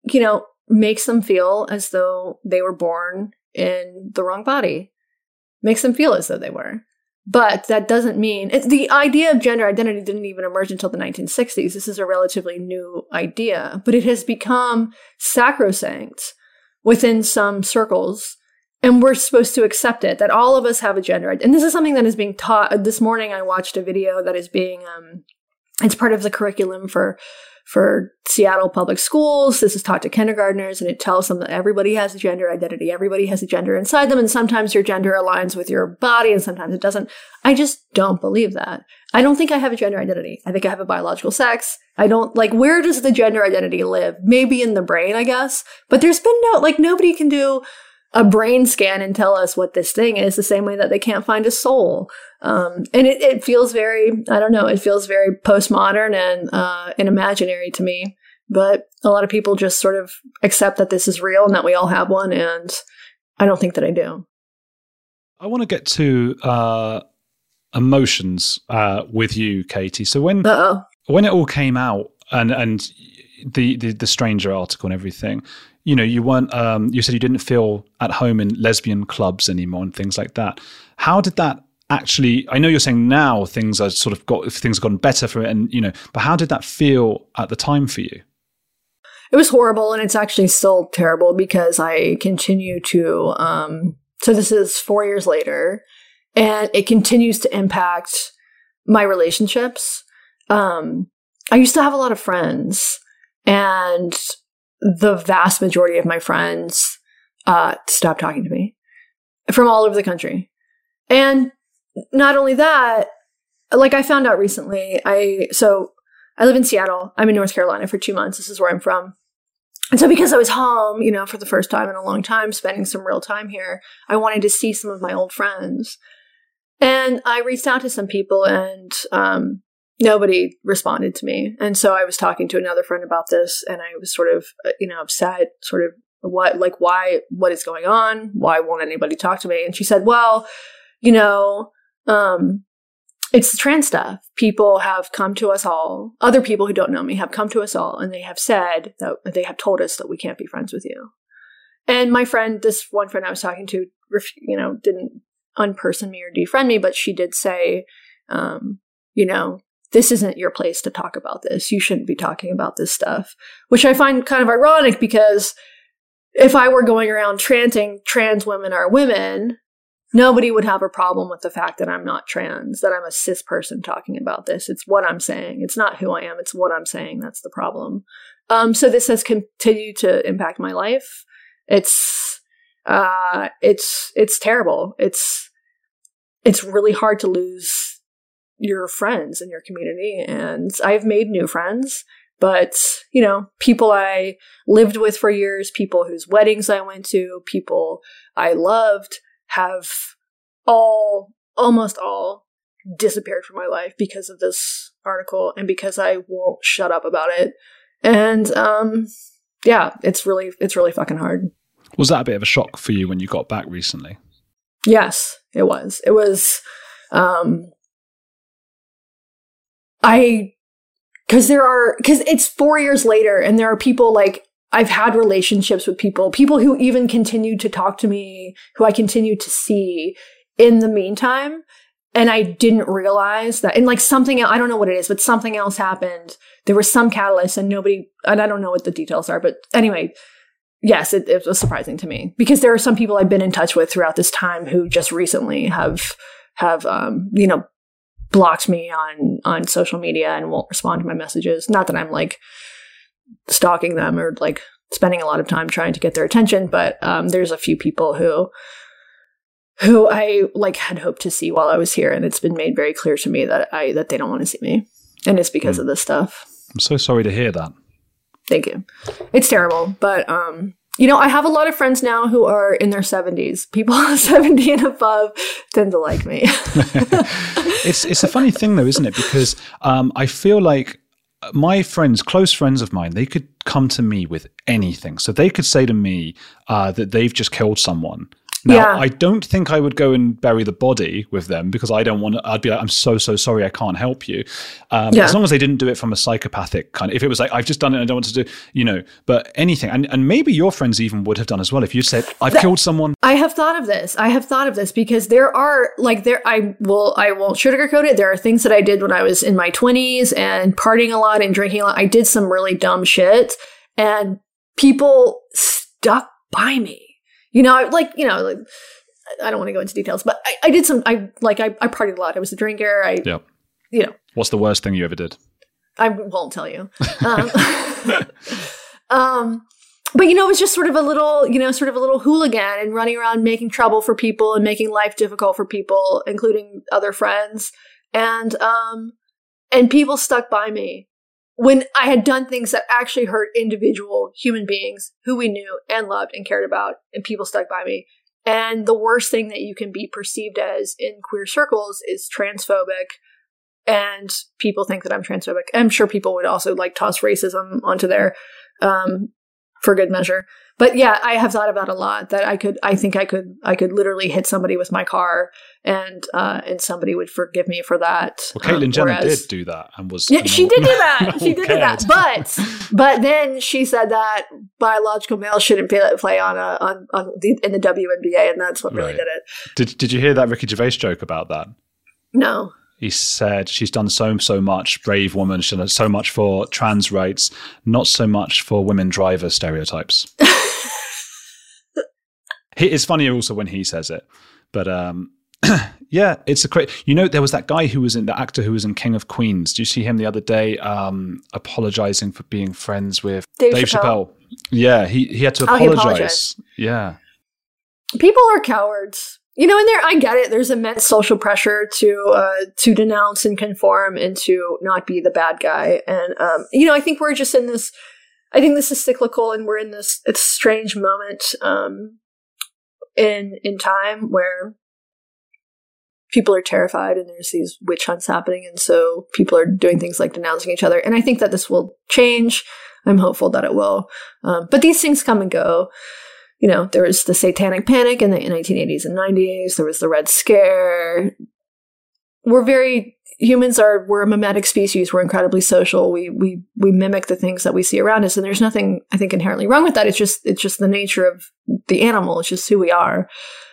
makes them feel as though they were born in the wrong body, makes them feel as though they were. But that doesn't mean the idea of gender identity didn't even emerge until the 1960s. This is a relatively new idea, but it has become sacrosanct within some circles, and we're supposed to accept it, that all of us have a gender. And this is something that is being taught. This morning I watched a video that is being, it's part of the curriculum for Seattle public schools. This is taught to kindergartners, and it tells them that everybody has a gender identity. Everybody has a gender inside them, and sometimes your gender aligns with your body, and sometimes it doesn't. I just don't believe that. I don't think I have a gender identity. I think I have a biological sex. I don't, where does the gender identity live? Maybe in the brain, I guess. But there's been nobody can do a brain scan and tell us what this thing is, the same way that they can't find a soul. And it feels very, I don't know, it feels very postmodern and imaginary to me. But a lot of people just sort of accept that this is real and that we all have one. And I don't think that I do. I want to get to emotions with you, Katie. So when it all came out and the Stranger article and everything, you weren't, you said you didn't feel at home in lesbian clubs anymore and things like that. How did that actually, I know you're saying now things have gotten better for it, and, but how did that feel at the time for you? It was horrible, and it's actually still terrible because I continue to, so this is 4 years later, and it continues to impact my relationships. I used to have a lot of friends, and the vast majority of my friends stopped talking to me from all over the country. And not only that, I found out recently, I live in Seattle. I'm in North Carolina for 2 months. This is where I'm from. And so because I was home, for the first time in a long time, spending some real time here, I wanted to see some of my old friends. And I reached out to some people, and nobody responded to me. And so I was talking to another friend about this, and I was sort of, upset, sort of what is going on? Why won't anybody talk to me? And she said, well, it's the trans stuff. People have come to us all. Other people who don't know me have come to us all, and they have said that they have told us that we can't be friends with you. And my friend, this one friend I was talking to, didn't unperson me or defriend me, but she did say, this isn't your place to talk about this. You shouldn't be talking about this stuff, which I find kind of ironic, because if I were going around chanting trans women are women, nobody would have a problem with the fact that I'm not trans, that I'm a cis person talking about this. It's what I'm saying. It's not who I am. It's what I'm saying. That's the problem. So this has continued to impact my life. it's terrible. It's really hard to lose your friends in your community. And I've made new friends, but, you know, people I lived with for years, people whose weddings I went to, people I loved have almost all disappeared from my life because of this article and because I won't shut up about it. And, yeah, it's really fucking hard. Was that a bit of a shock for you when you got back recently? Yes, it was. It was, because it's 4 years later and there are people like, I've had relationships with people who even continued to talk to me, who I continued to see in the meantime. And I didn't realize that, and like something, I don't know what it is, but something else happened. There was some catalyst and I don't know what the details are, but anyway, yes, it was surprising to me because there are some people I've been in touch with throughout this time who just recently have you know, blocked me on social media and won't respond to my messages. Not that I'm like stalking them or like spending a lot of time trying to get their attention, but there's a few people who I like had hoped to see while I was here, and it's been made very clear to me that they don't want to see me, and it's because of this stuff. I'm so sorry to hear that. Thank you. It's terrible, but you know, I have a lot of friends now who are in their 70s. People 70 and above tend to like me. It's a funny thing though, isn't it? Because I feel like my friends, close friends of mine, they could come to me with anything. So they could say to me that they've just killed someone. Now, yeah. I don't think I would go and bury the body with them because I don't want to, I'd be like, I'm so sorry, I can't help you. As long as they didn't do it from a psychopathic kind of, if it was like, I've just done it and I don't want to do, you know, but anything. And maybe your friends even would have done as well. If you said, I've killed someone. I have thought of this because there are like, I won't sugarcoat it. There are things that I did when I was in my 20s and partying a lot and drinking a lot. I did some really dumb shit and people stuck by me. You know, like, I don't want to go into details, but I did some, I partied a lot. I was a drinker. Yep. You know. What's the worst thing you ever did? I won't tell you. But, you know, it was just sort of a little hooligan and running around making trouble for people and making life difficult for people, including other friends. And people stuck by me when I had done things that actually hurt individual human beings who we knew and loved and cared about, and people stuck by me. And the worst thing that you can be perceived as in queer circles is transphobic, and people think that I'm transphobic. I'm sure people would also like toss racism onto there for good measure. But yeah, I have thought about a lot that I think I could literally hit somebody with my car and somebody would forgive me for that. Well, Caitlyn Jenner did do that and was. Yeah, she did do that. She did do that. But then she said that biological males shouldn't play in the WNBA, and that's what really did it. Did you hear that Ricky Gervais joke about that? No. He said she's done so much, brave woman. She's done so much for trans rights, not so much for women driver stereotypes. It's funnier also when he says it, but yeah, it's a great. You know, there was that guy the actor who was in King of Queens. Do you see him the other day apologizing for being friends with Dave Chappelle? Yeah, he had to apologize. Yeah, people are cowards. You know, and I get it. There's immense social pressure to denounce and conform and to not be the bad guy. And you know, I think we're just in this. I think this is cyclical, and we're in this strange moment in time where people are terrified, and there's these witch hunts happening, and so people are doing things like denouncing each other. And I think that this will change. I'm hopeful that it will. But these things come and go. You know, there was the Satanic Panic in the 1980s and 90s. There was the Red Scare. We're a mimetic species. We're incredibly social. We mimic the things that we see around us, and there's nothing, I think, inherently wrong with that. It's just the nature of the animal. It's just who we are.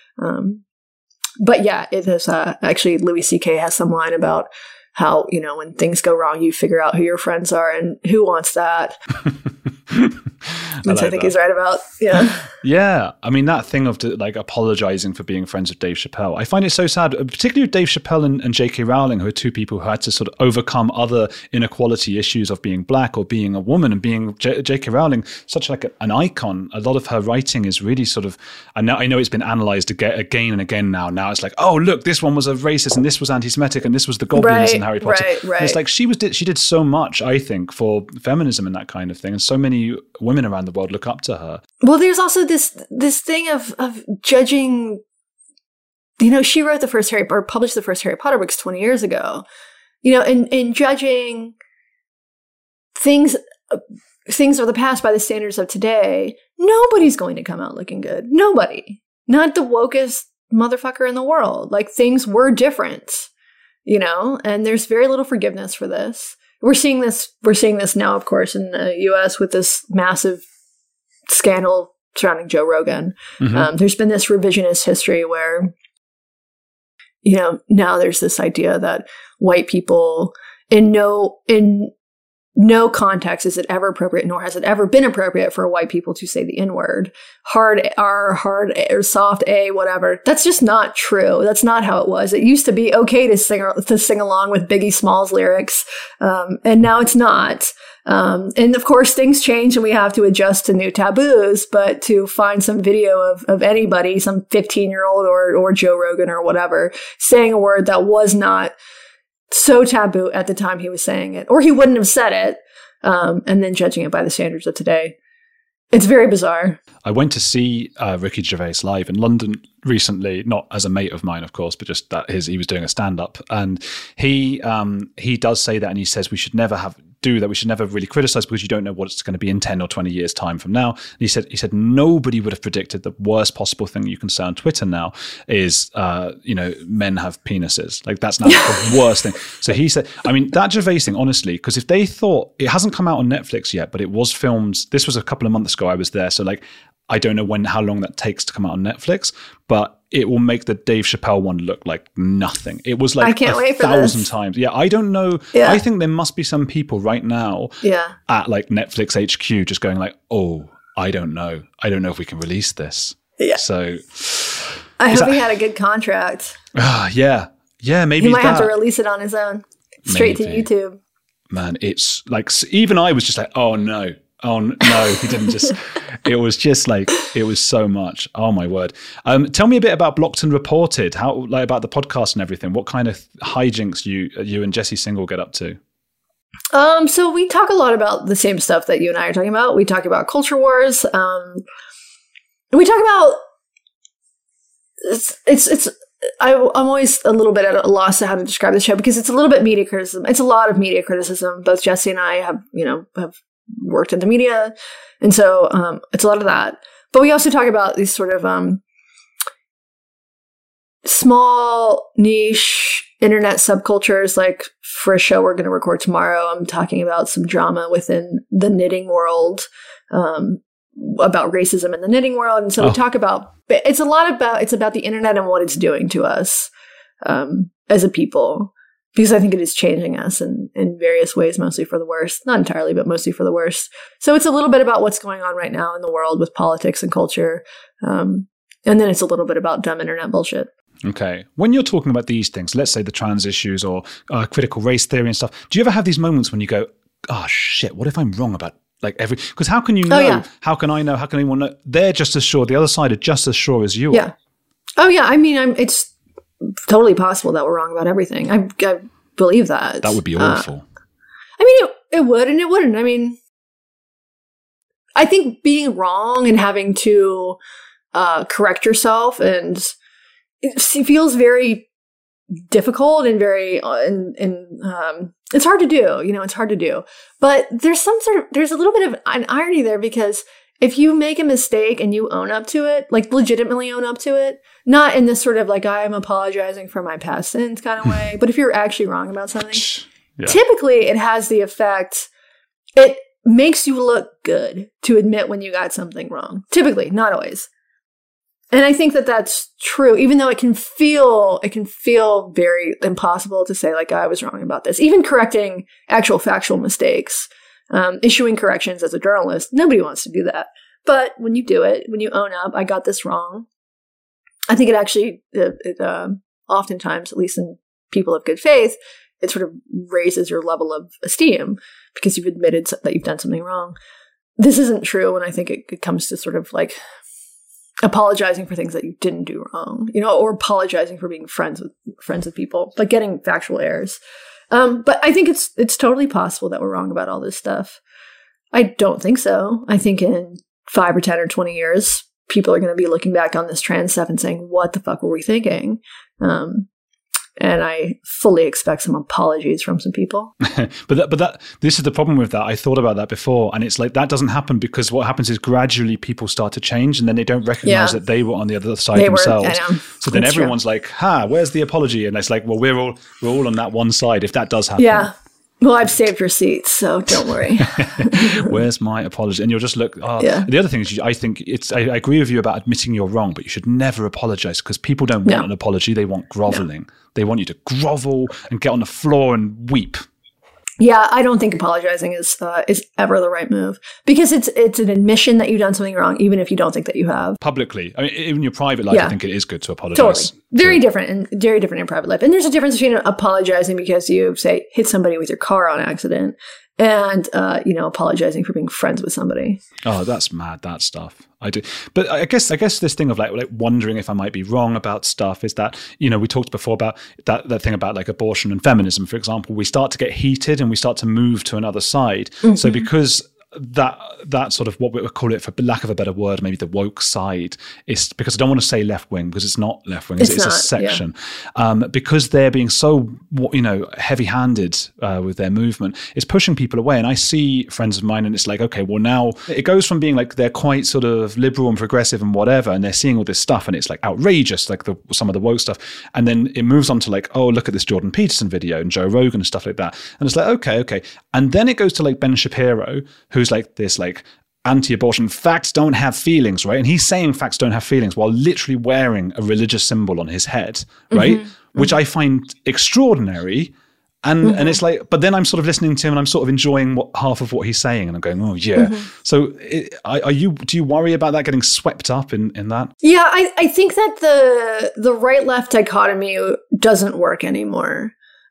But yeah, it is actually Louis C.K. has some line about how, you know, when things go wrong, you figure out who your friends are, and who wants that? Which I think he's right about. Yeah. Yeah. I mean, that thing of like apologizing for being friends with Dave Chappelle. I find it so sad, particularly with Dave Chappelle and J.K. Rowling, who are two people who had to sort of overcome other inequality issues of being black or being a woman, and being J.K. Rowling, such like an icon. A lot of her writing is really sort of, I know it's been analyzed again and again now. Now it's like, oh, look, this one was a racist and this was anti-Semitic and this was the goblins in Harry Potter. Right. It's like she did so much, I think, for feminism and that kind of thing. And so many women around the world look up to her. Well, there's also this thing of judging. You know, she wrote published the first Harry Potter books 20 years ago. You know, and judging things of the past by the standards of today, nobody's going to come out looking good. Nobody. Not the wokest motherfucker in the world. Like, things were different, you know, and there's very little forgiveness for this. We're seeing this now, of course, in the US with this massive scandal surrounding Joe Rogan. Mm-hmm. There's been this revisionist history where, you know, now there's this idea that white people in no context is it ever appropriate, nor has it ever been appropriate for white people to say the N-word. Hard R, hard A, or soft A, whatever. That's just not true. That's not how it was. It used to be okay to sing along with Biggie Smalls lyrics, and now it's not. And of course, things change and we have to adjust to new taboos, but to find some video of anybody, some 15-year-old or Joe Rogan or whatever, saying a word that was not so taboo at the time he was saying it, or he wouldn't have said it, and then judging it by the standards of today. It's very bizarre. I went to see Ricky Gervais live in London recently, not as a mate of mine, of course, but just that he was doing a stand-up, and he does say that, and he says we should never do that. We should never really criticize because you don't know what it's going to be in 10 or 20 years time from now. And he said nobody would have predicted the worst possible thing you can say on Twitter now is, men have penises. Like, that's now the worst thing. So he said, I mean, that Gervais thing, honestly, because if they thought, it hasn't come out on Netflix yet, but it was filmed, this was a couple of months ago I was there. So like, I don't know how long that takes to come out on Netflix, but it will make the Dave Chappelle one look like nothing. It was like 1,000 times. Yeah, I don't know. Yeah. I think there must be some people right now at like Netflix HQ just going like, oh, I don't know. I don't know if we can release this. Yeah. So I hope he had a good contract. Yeah. Yeah, maybe he might have to release it on his own. Straight to YouTube. Man, it's like, even I was just like, oh no, he didn't just, it was just like, it was so much. Oh my word. Tell me a bit about Blocked and Reported, about the podcast and everything. What kind of hijinks you and Jesse Singal get up to? So we talk a lot about the same stuff that you and I are talking about. We talk about culture wars. We talk about, I'm always a little bit at a loss of how to describe the show because it's a little bit media criticism. It's a lot of media criticism. Both Jesse and I have worked in the media. And so it's a lot of that. But we also talk about these sort of small niche internet subcultures. Like for a show we're going to record tomorrow, I'm talking about some drama within the knitting world, about racism in the knitting world. And so we talk about, it's about the internet and what it's doing to us as a people. Because I think it is changing us in various ways, mostly for the worse. Not entirely, but mostly for the worse. So it's a little bit about what's going on right now in the world with politics and culture. And then it's a little bit about dumb internet bullshit. Okay. When you're talking about these things, let's say the trans issues or critical race theory and stuff, do you ever have these moments when you go, oh shit, what if I'm wrong about because how can you know? Oh, yeah. How can I know? How can anyone know? They're just as sure. The other side are just as sure as you are. Oh yeah. I mean, it's totally possible that we're wrong about everything. I believe that. That would be awful. I mean, it would and it wouldn't. I mean, I think being wrong and having to correct yourself and it feels very difficult and very it's hard to do. It's hard to do. But there's a little bit of an irony there because if you make a mistake and you own up to it, like legitimately own up to it, not in this sort of like I'm apologizing for my past sins kind of way, but if you're actually wrong about something, typically it has the effect, it makes you look good to admit when you got something wrong. Typically, not always. And I think that that's true, even though it can feel very impossible to say like I was wrong about this. Even correcting actual factual mistakes issuing corrections as a journalist. Nobody wants to do that. But when you do it, when you own up, I got this wrong, I think it actually, oftentimes, at least in people of good faith, it sort of raises your level of esteem because you've admitted that you've done something wrong. This isn't true when I think it comes to sort of like apologizing for things that you didn't do wrong, or apologizing for being friends with people, but getting factual errors. But I think it's totally possible that we're wrong about all this stuff. I don't think so. I think in 5 or 10 or 20 years, people are going to be looking back on this trans stuff and saying, what the fuck were we thinking? And I fully expect some apologies from some people. but this is the problem with that. I thought about that before, and it's like that doesn't happen because what happens is gradually people start to change, and then they don't recognize that they were on the other side themselves. So then everyone's like, where's the apology? And it's like, well, we're all on that one side. If that does happen, yeah. Well, I've saved receipts, so don't worry. Where's my apology? And you'll just look. The other thing is, I think I agree with you about admitting you're wrong, but you should never apologize because people don't want an apology. They want groveling. No. They want you to grovel and get on the floor and weep. Yeah, I don't think apologizing is ever the right move because it's an admission that you've done something wrong, even if you don't think that you have. Publicly, I mean, in your private life, I think it is good to apologize. Totally, very different in private life. And there's a difference between apologizing because you say hit somebody with your car on accident and apologizing for being friends with somebody. Oh, that's mad. That stuff. I do. But I guess this thing of like wondering if I might be wrong about stuff is that, we talked before about that thing about like abortion and feminism, for example. We start to get heated and we start to move to another side. Mm-hmm. So because that sort of what we would call it, for lack of a better word, maybe the woke side, is because I don't want to say left wing because it's not left wing, it's a section. Yeah. Because they're being so heavy handed with their movement, it's pushing people away. And I see friends of mine, and it's like, okay, well now it goes from being like they're quite sort of liberal and progressive and whatever, and they're seeing all this stuff, and it's like outrageous, like some of the woke stuff, and then it moves on to like, oh, look at this Jordan Peterson video and Joe Rogan and stuff like that, and it's like, okay, and then it goes to like Ben Shapiro, who's like this like anti-abortion, facts don't have feelings, right? And he's saying facts don't have feelings while literally wearing a religious symbol on his head, right? Mm-hmm. Which I find extraordinary. And and it's like, but then I'm sort of listening to him and I'm sort of enjoying half of what he's saying, and I'm going, oh yeah. Mm-hmm. So do you worry about that getting swept up in that? Yeah, I think that the right-left dichotomy doesn't work anymore.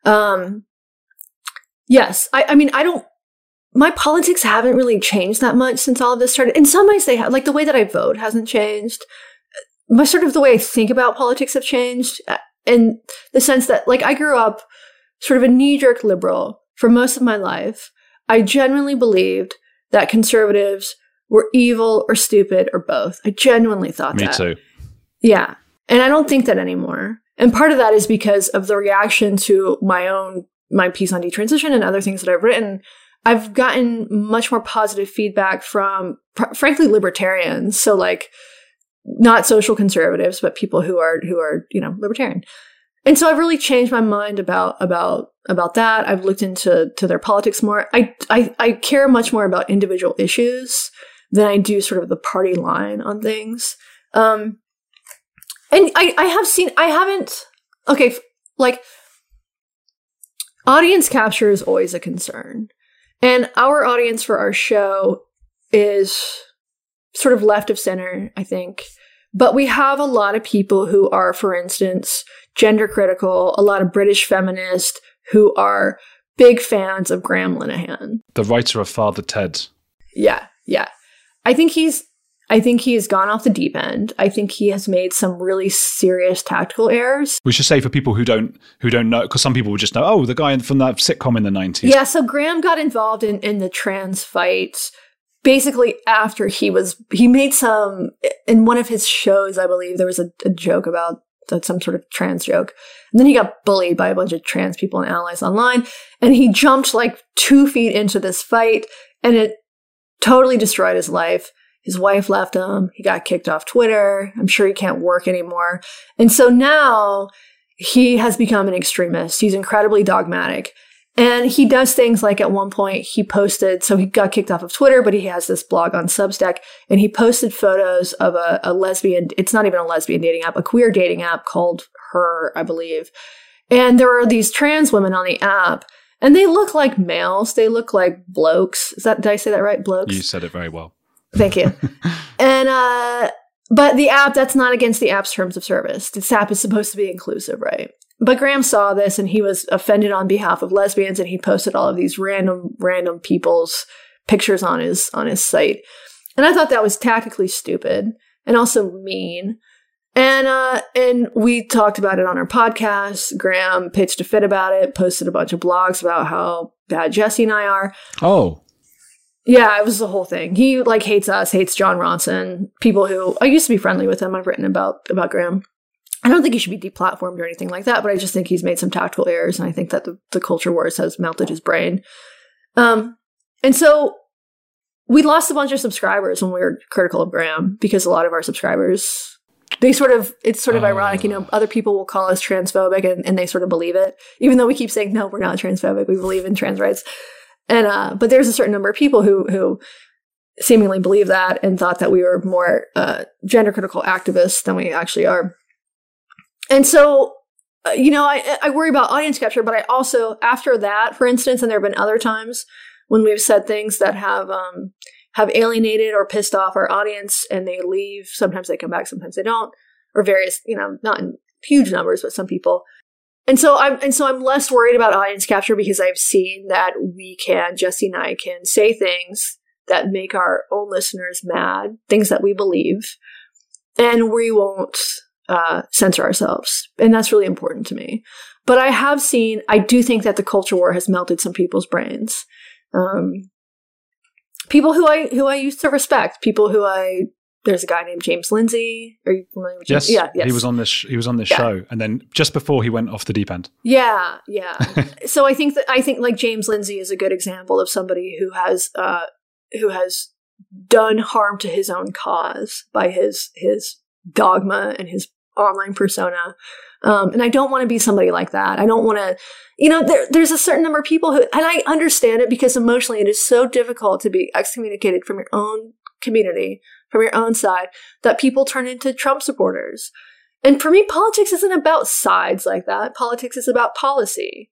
Yes, I mean, my politics haven't really changed that much since all of this started. In some ways they have, like the way that I vote hasn't changed. The way I think about politics have changed in the sense that like I grew up sort of a knee-jerk liberal for most of my life. I genuinely believed that conservatives were evil or stupid or both. I genuinely thought that. Me too. Yeah. And I don't think that anymore. And part of that is because of the reaction to my piece on detransition and other things that I've written. I've gotten much more positive feedback from, frankly, libertarians. So, like, not social conservatives, but people who are libertarian. And so I've really changed my mind about that. I've looked into their politics more. I care much more about individual issues than I do sort of the party line on things. And audience capture is always a concern. And our audience for our show is sort of left of center, I think. But we have a lot of people who are, for instance, gender critical, a lot of British feminists who are big fans of Graham Linehan. The writer of Father Ted. Yeah. I think he has gone off the deep end. I think he has made some really serious tactical errors. We should say for people who don't know, because some people would just know, oh, the guy from that sitcom in the 90s. Yeah, so Graham got involved in the trans fight basically after he made some, in one of his shows, I believe, there was a joke about some sort of trans joke. And then he got bullied by a bunch of trans people and allies online. And he jumped like 2 feet into this fight, and it totally destroyed his life. His wife left him. He got kicked off Twitter. I'm sure he can't work anymore. And so now he has become an extremist. He's incredibly dogmatic. And he does things like at one point he posted, so he got kicked off of Twitter, but he has this blog on Substack, and he posted photos of a lesbian, it's not even a lesbian dating app, a queer dating app called Her, I believe. And there are these trans women on the app, And they look like males. They look like blokes. Did I say that right? Blokes? You said it very well. Thank you. And, but the app, that's not against the app's terms of service. This app is supposed to be inclusive, right? But Graham saw this and he was offended on behalf of lesbians, and he posted all of these random people's pictures on his site. And I thought that was tactically stupid and also mean. And we talked about it on our podcast. Graham pitched a fit about it, posted a bunch of blogs about how bad Jesse and I are. Oh. Yeah, it was the whole thing. He hates us, hates Jon Ronson, people who I used to be friendly with him. I've written about Graham. I don't think he should be deplatformed or anything like that, but I just think he's made some tactical errors, and I think that the culture wars has melted his brain. And so we lost a bunch of subscribers when we were critical of Graham, because a lot of our subscribers, it's sort of ironic, other people will call us transphobic and they sort of believe it, even though we keep saying, no, we're not transphobic. We believe in trans rights. And, but there's a certain number of people who seemingly believe that and thought that we were more, gender critical activists than we actually are. And so, I worry about audience capture, but I also, after that, for instance, and there have been other times when we've said things that have alienated or pissed off our audience, and they leave. Sometimes they come back, sometimes they don't, or various, not in huge numbers, but some people. And so I'm less worried about audience capture, because I've seen that Jesse and I can say things that make our own listeners mad, things that we believe, and we won't censor ourselves. And that's really important to me. But I do think that the culture war has melted some people's brains. People who I used to respect, there's a guy named James Lindsay. Are you familiar with James? Yes. Yeah, He was on this show, and then just before he went off the deep end. Yeah. So I think like James Lindsay is a good example of somebody who has done harm to his own cause by his dogma and his online persona. And I don't want to be somebody like that. I don't want to, there's a certain number of people who, and I understand it, because emotionally it is so difficult to be excommunicated from your own community, from your own side, that people turn into Trump supporters. And for me, politics isn't about sides like that. Politics is about policy.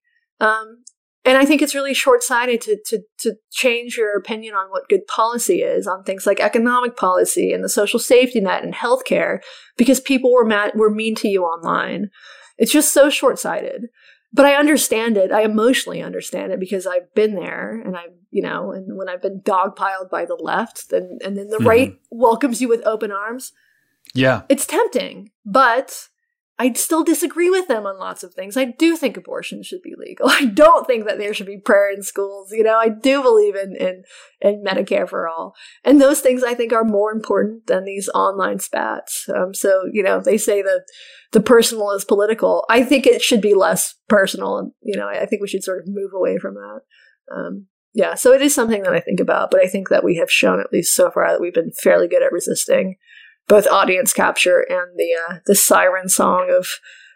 And I think it's really short-sighted to change your opinion on what good policy is on things like economic policy and the social safety net and healthcare, because people were mean to you online. It's just so short-sighted. But I understand it. I emotionally understand it, because I've been there, and and when I've been dogpiled by the left, and then the right welcomes you with open arms. Yeah. It's tempting, but I still disagree with them on lots of things. I do think abortion should be legal. I don't think that there should be prayer in schools. I do believe in Medicare for all. And those things I think are more important than these online spats. So, they say that the personal is political. I think it should be less personal. And, I think we should sort of move away from that. So it is something that I think about, but I think that we have shown, at least so far, that we've been fairly good at resisting both audience capture and the siren song of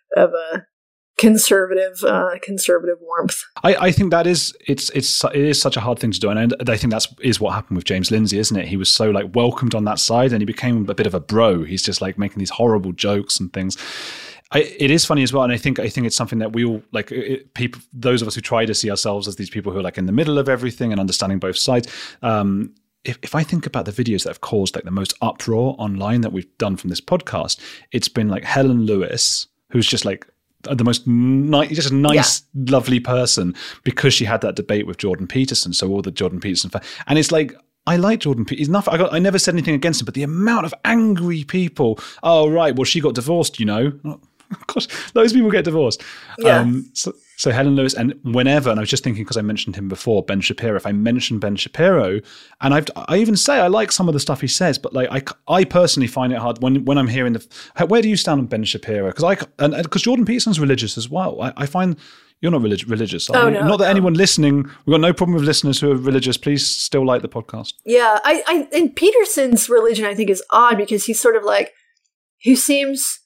a conservative warmth. I think that it is such a hard thing to do, and I think is what happened with James Lindsay, isn't it? He was so welcomed on that side, and he became a bit of a bro. He's just making these horrible jokes and things. It is funny as well, and I think it's something that we all people. Those of us who try to see ourselves as these people who are in the middle of everything and understanding both sides. If I think about the videos that have caused the most uproar online that we've done from this podcast, it's been Helen Lewis, who's just the most just a nice, lovely person, because she had that debate with Jordan Peterson. So all the Jordan Peterson and it's I like Jordan Peterson. I never said anything against him, but the amount of angry people. Oh right, well she got divorced, Of course, those people get divorced. Yeah. So Helen Lewis, and whenever, and I was just thinking, because I mentioned him before, Ben Shapiro, if I mention Ben Shapiro, and I even say I like some of the stuff he says, but I personally find it hard when I'm hearing where do you stand on Ben Shapiro? Because Jordan Peterson's religious as well. I find you're not religious. Oh, no, not that anyone listening, we've got no problem with listeners who are religious. Please still like the podcast. Yeah, and Peterson's religion I think is odd, because he's sort of he seems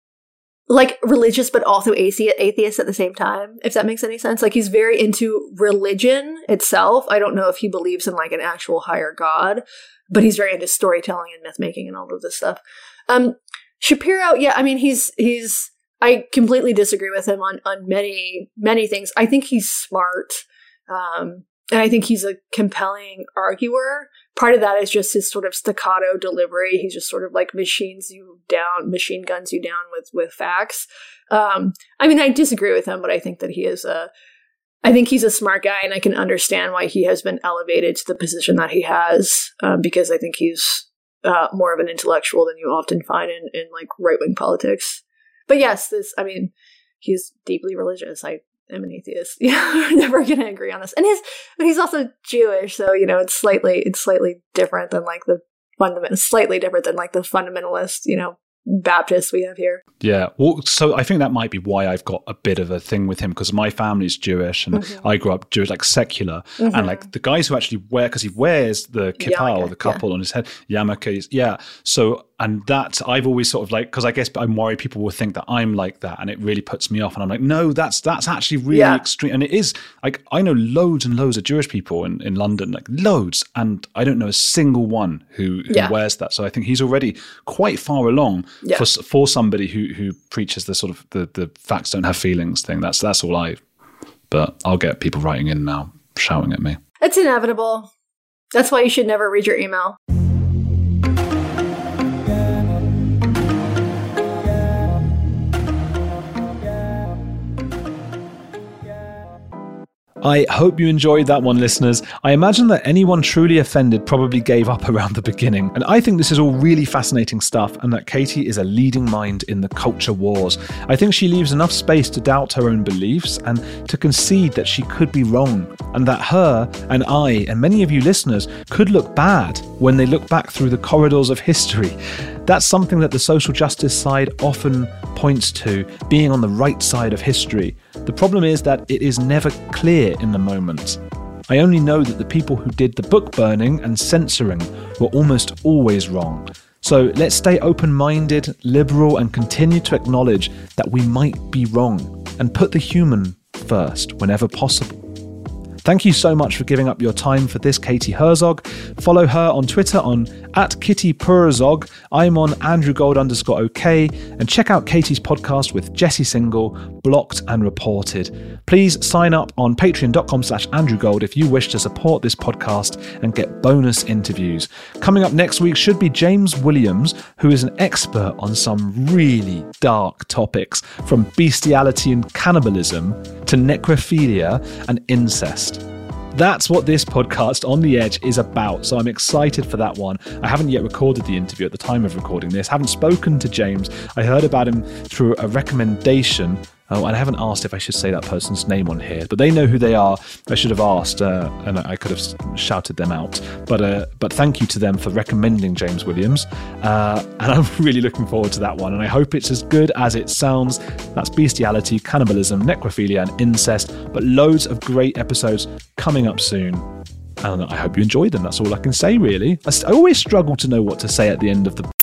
religious, but also atheist at the same time, if that makes any sense. He's very into religion itself. I don't know if he believes in an actual higher God, but he's very into storytelling and myth making and all of this stuff. Shapiro, yeah, I mean, he's I completely disagree with him on many, many things. I think he's smart. And I think he's a compelling arguer. Part of that is just his sort of staccato delivery. He just sort of like machine guns you down with facts. I mean, I disagree with him, but I think that I think he's a smart guy, and I can understand why he has been elevated to the position that he has, because I think he's more of an intellectual than you often find in like right-wing politics. But yes, he's deeply religious. I am an atheist. Yeah, we're never going to agree on this. But he's also Jewish, so it's slightly different than like the fundamentalist, Baptists we have here. Yeah, well, so I think that might be why I've got a bit of a thing with him, because my family's Jewish and I grew up Jewish, like secular, and like the guys who actually because he wears the kippah or the couple on his head, yarmulke, so, and that I've always sort of like, because I guess I'm worried people will think that I'm like that, and it really puts me off, and I'm like, no, that's actually really extreme. And it is, like, I know loads and loads of Jewish people in London, like loads, and I don't know a single one who wears that. So I think he's already quite far along for somebody who preaches the sort of the facts don't have feelings thing. That's all but I'll get people writing in now shouting at me. It's inevitable. That's why you should never read your email. I hope you enjoyed that one, listeners. I imagine that anyone truly offended probably gave up around the beginning. And I think this is all really fascinating stuff, and that Katie is a leading mind in the culture wars. I think she leaves enough space to doubt her own beliefs and to concede that she could be wrong, and that her and I and many of you listeners could look bad when they look back through the corridors of history. That's something that the social justice side often points to, being on the right side of history. The problem is that it is never clear in the moment. I only know that the people who did the book burning and censoring were almost always wrong. So let's stay open-minded, liberal, and continue to acknowledge that we might be wrong, and put the human first whenever possible. Thank you so much for giving up your time for this, Katie Herzog. Follow her on Twitter on @KittyPurzog. I'm on AndrewGold_OK. And check out Katie's podcast with Jesse Single, Blocked and Reported. Please sign up on patreon.com/AndrewGold if you wish to support this podcast and get bonus interviews. Coming up next week should be James Williams, who is an expert on some really dark topics, from bestiality and cannibalism to necrophilia and incest. That's what this podcast, On the Edge, is about, so I'm excited for that one. I haven't yet recorded the interview at the time of recording this, haven't spoken to James. I heard about him through a recommendation. Oh, and I haven't asked if I should say that person's name on here, but they know who they are. I should have asked, and I could have shouted them out. But thank you to them for recommending James Williams. And I'm really looking forward to that one, and I hope it's as good as it sounds. That's bestiality, cannibalism, necrophilia, and incest, but loads of great episodes coming up soon. And I hope you enjoyed them. That's all I can say, really. I always struggle to know what to say at the end of the